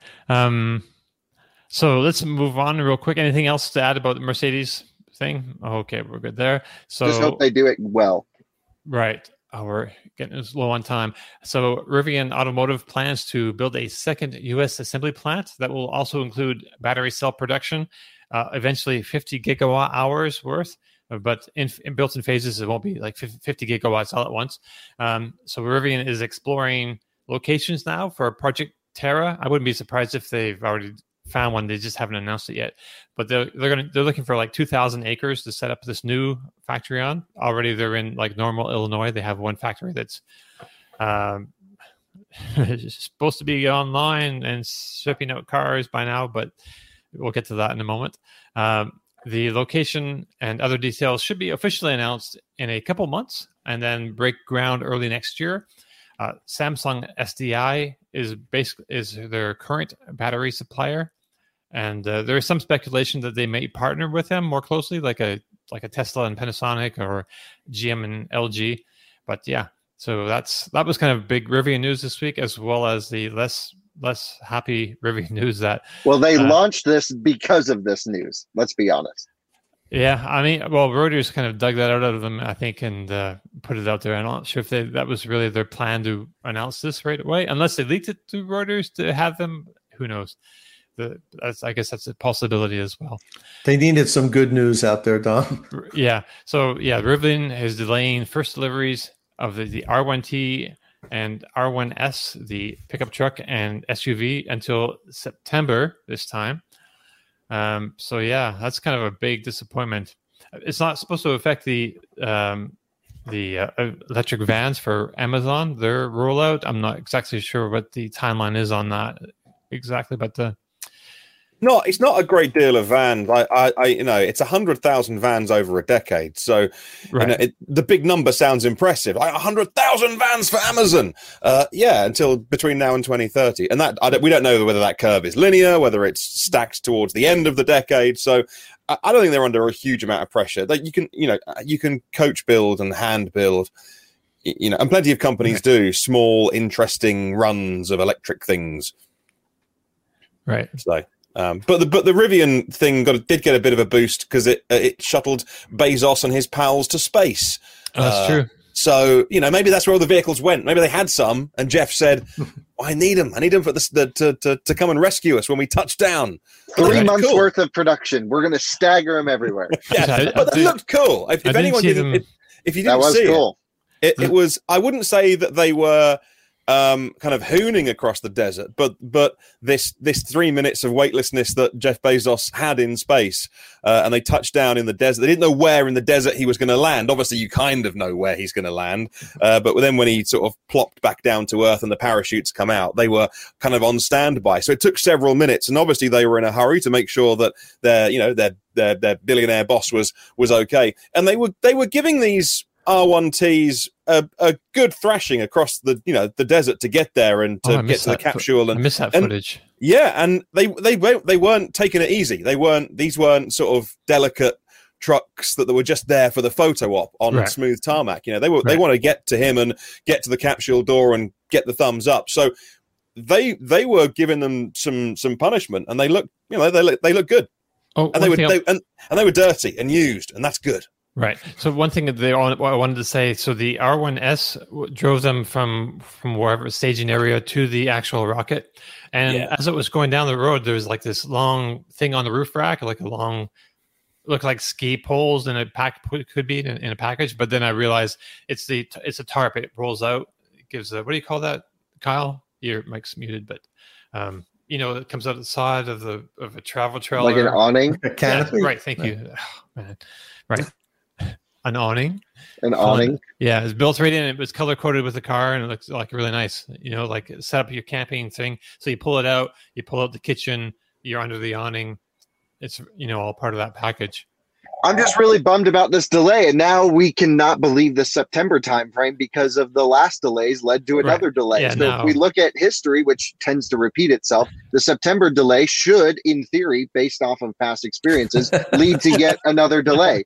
Speaker 1: So let's move on real quick. Anything else to add about the Mercedes thing? Okay, we're good there. So
Speaker 4: just hope they do it well.
Speaker 1: Right. We're getting low on time. So Rivian Automotive plans to build a second U.S. assembly plant that will also include battery cell production, eventually 50 gigawatt hours worth. But in built in phases, it won't be like 50 gigawatts all at once. So Rivian is exploring locations now for Project Terra. I wouldn't be surprised if they've already found one. They just haven't announced it yet. But they're looking for like 2,000 acres to set up this new factory on. Already they're in like Normal, Illinois. They have one factory that's supposed to be online and shipping out cars by now, but we'll get to that in a moment. The location and other details should be officially announced in a couple months and then break ground early next year. Samsung SDI is their current battery supplier, and there is some speculation that they may partner with them more closely, like a Tesla and Panasonic or GM and LG. But yeah, so that was kind of big Rivian news this week, as well as the less happy Rivian news that
Speaker 4: they launched this because of this news. Let's be honest.
Speaker 1: Yeah, I mean, well, Reuters kind of dug that out of them, I think, and put it out there. I'm not sure if that was really their plan to announce this right away, unless they leaked it to Reuters to have them. Who knows? I guess that's a possibility as well.
Speaker 5: They needed some good news out there, Don.
Speaker 1: Yeah. So, yeah, Rivian is delaying first deliveries of the R1T and R1S, the pickup truck and SUV, until September this time. So, yeah, that's kind of a big disappointment. It's not supposed to affect the electric vans for Amazon, their rollout. I'm not exactly sure what the timeline is on that exactly, but
Speaker 3: No, it's not a great deal of vans. It's 100,000 vans over a decade. So,
Speaker 1: right.
Speaker 3: The big number sounds impressive. 100,000 vans for Amazon. Until between now and 2030. And we don't know whether that curve is linear, whether it's stacked towards the end of the decade. So, I don't think they're under a huge amount of pressure. That you can coach build and hand build. And plenty of companies do small, interesting runs of electric things.
Speaker 1: Right.
Speaker 3: So. But the Rivian thing did get a bit of a boost because it shuttled Bezos and his pals to space.
Speaker 1: Oh, that's true.
Speaker 3: So maybe that's where all the vehicles went. Maybe they had some, and Jeff said, "I need them. I need them for to come and rescue us when we touch down."
Speaker 4: 3 months worth of production. We're going to stagger them everywhere.
Speaker 3: Yeah, but that looked cool. If anyone didn't, if you didn't see
Speaker 4: cool.
Speaker 3: It was. I wouldn't say that they were. Kind of hooning across the desert, but this 3 minutes of weightlessness that Jeff Bezos had in space, and they touched down in the desert. They didn't know where in the desert he was going to land. Obviously, you kind of know where he's going to land, but then when he sort of plopped back down to Earth and the parachutes come out, they were kind of on standby. So it took several minutes, and obviously they were in a hurry to make sure that their billionaire boss was okay, and they were giving these R1Ts a good thrashing across the desert to get there and to get to the capsule.
Speaker 1: I miss that footage.
Speaker 3: Yeah, and they weren't taking it easy. These weren't sort of delicate trucks that were just there for the photo op on smooth tarmac. They want to get to him and get to the capsule door and get the thumbs up. So they were giving them some punishment, and they look good.
Speaker 1: Oh,
Speaker 3: and they were dirty and used, and that's good.
Speaker 1: Right. So one thing that I wanted to say, so the R1S drove them from wherever staging area to the actual rocket. And as it was going down the road, there was like this long thing on the roof rack, like a long, looked like ski poles in a could be in a package. But then I realized it's a tarp. It rolls out. It gives what do you call that, Kyle? Your mic's muted, but it comes out the side of a travel trailer.
Speaker 4: Like an awning?
Speaker 5: A canopy?
Speaker 1: Yeah, right. Thank you. Oh, man. Right. An awning. Yeah, it's built right in. It was color coded with the car, and it looks like really nice. Like set up your camping thing. So you pull it out. You pull out the kitchen. You're under the awning. It's all part of that package.
Speaker 4: I'm just really bummed about this delay, and now we cannot believe the September timeframe because of the last delays led to another delay.
Speaker 1: Yeah,
Speaker 4: so if we look at history, which tends to repeat itself, the September delay should, in theory, based off of past experiences, lead to yet another delay.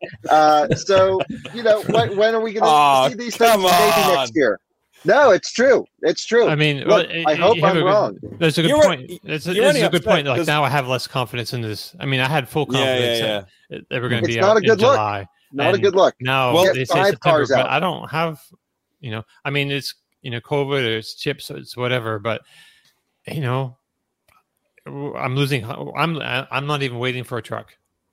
Speaker 4: So when are we going to see these things maybe next year? No, it's true. It's true.
Speaker 1: I mean,
Speaker 4: look, I hope I'm wrong.
Speaker 1: There's a good point. It's a good point. Like now, I have less confidence in this. I mean, I had full confidence that they were going to be out in July.
Speaker 4: Not a good look.
Speaker 1: Now they say September, but I don't have. I mean, it's COVID or it's chips, or it's whatever. But I'm losing. I'm not even waiting for a truck.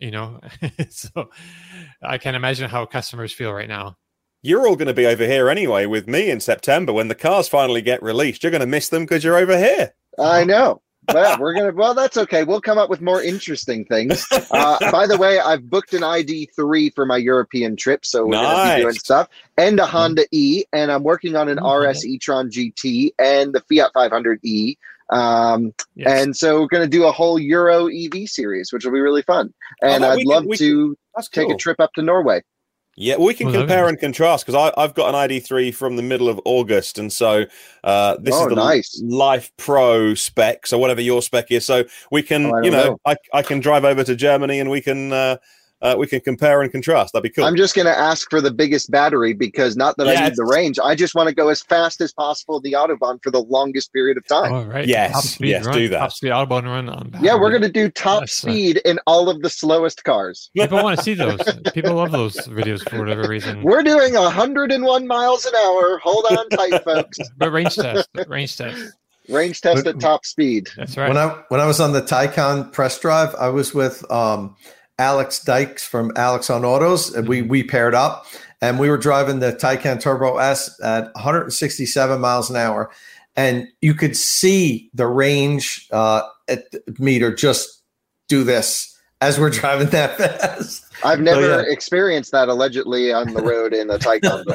Speaker 1: So I can imagine how customers feel right now.
Speaker 3: You're all going to be over here anyway with me in September when the cars finally get released. You're going to miss them because you're over here.
Speaker 4: I know. Well, that's okay. We'll come up with more interesting things. By the way, I've booked an ID3 for my European trip, so we're going to be doing stuff, and a Honda E, and I'm working on an RS e-tron GT and the Fiat 500e. And so we're going to do a whole Euro EV series, which will be really fun. And I'd love to take a trip up to Norway.
Speaker 3: Yeah, we can compare and contrast because I've got an ID3 from the middle of August, and so this is the Life Pro spec, so whatever your spec is. So we can, I can drive over to Germany and we can we can compare and contrast. That'd be cool.
Speaker 4: I'm just going to ask for the biggest battery because not that I need the range. I just want to go as fast as possible in the Autobahn for the longest period of time.
Speaker 1: Oh, right.
Speaker 3: Yes, do that.
Speaker 1: Top speed Autobahn run on battery.
Speaker 4: Yeah, we're going to do top speed in all of the slowest cars.
Speaker 1: People want to see those. People love those videos for whatever reason.
Speaker 4: We're doing 101 miles an hour. Hold on tight, folks.
Speaker 1: But range test.
Speaker 4: Range test at top speed.
Speaker 1: That's right.
Speaker 5: When I was on the Taycan press drive, I was with Alex Dykes from Alex on Autos, and we paired up, and we were driving the Taycan Turbo S at 167 miles an hour, and you could see the range at the meter just do this as we're driving that fast.
Speaker 4: I've never experienced that allegedly on the road in a Taycan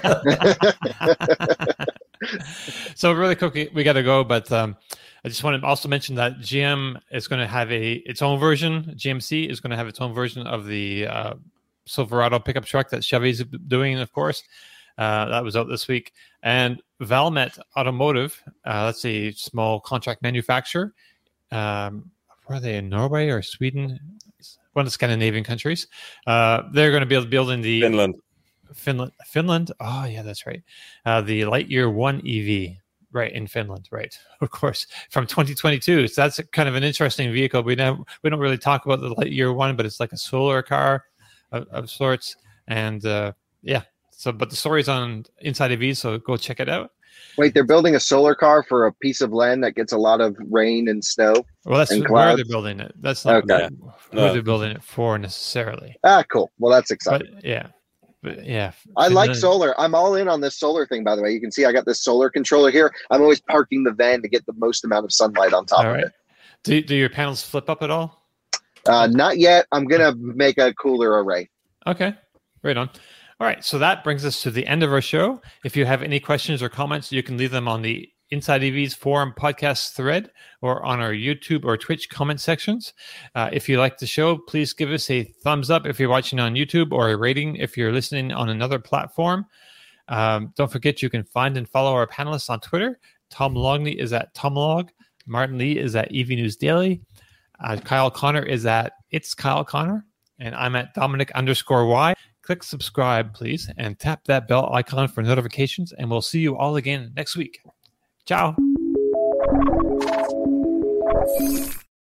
Speaker 4: before.
Speaker 1: So really quickly, we got to go, but I just want to also mention that GM is going to have its own version. GMC is going to have its own version of the Silverado pickup truck that Chevy's doing, of course. That was out this week. And Valmet Automotive, that's a small contract manufacturer. Where are they, in Norway or Sweden? One of the Scandinavian countries. They're going to be building the Finland. Oh, yeah, that's right. The Lightyear 1 EV, right, in Finland, right, of course, from 2022. So that's kind of an interesting vehicle. We don't really talk about the Lightyear 1, but it's like a solar car of sorts. And but the story's on Inside EVs, so go check it out.
Speaker 4: Wait, they're building a solar car for a piece of land that gets a lot of rain and snow?
Speaker 1: Well, that's where they're building it. That's not who they're building it for necessarily.
Speaker 4: Cool. Well, that's exciting.
Speaker 1: But yeah.
Speaker 4: I like solar. I'm all in on this solar thing, by the way. You can see I got this solar controller here. I'm always parking the van to get the most amount of sunlight on top of it.
Speaker 1: Do your panels flip up at all?
Speaker 4: Not yet. I'm going to make a cooler array.
Speaker 1: Okay. Right on. All right. So that brings us to the end of our show. If you have any questions or comments, you can leave them on the Inside EV's forum podcast thread or on our YouTube or Twitch comment sections. If you like the show, please give us a thumbs up if you're watching on YouTube, or a rating if you're listening on another platform. Don't forget you can find and follow our panelists on Twitter. Tom Longley is at TomLog. Martin Lee is at EV News Daily. Kyle Connor is at It's Kyle Connor. And I'm at Dominic_Y. Click subscribe, please, and tap that bell icon for notifications. And we'll see you all again next week. Ciao.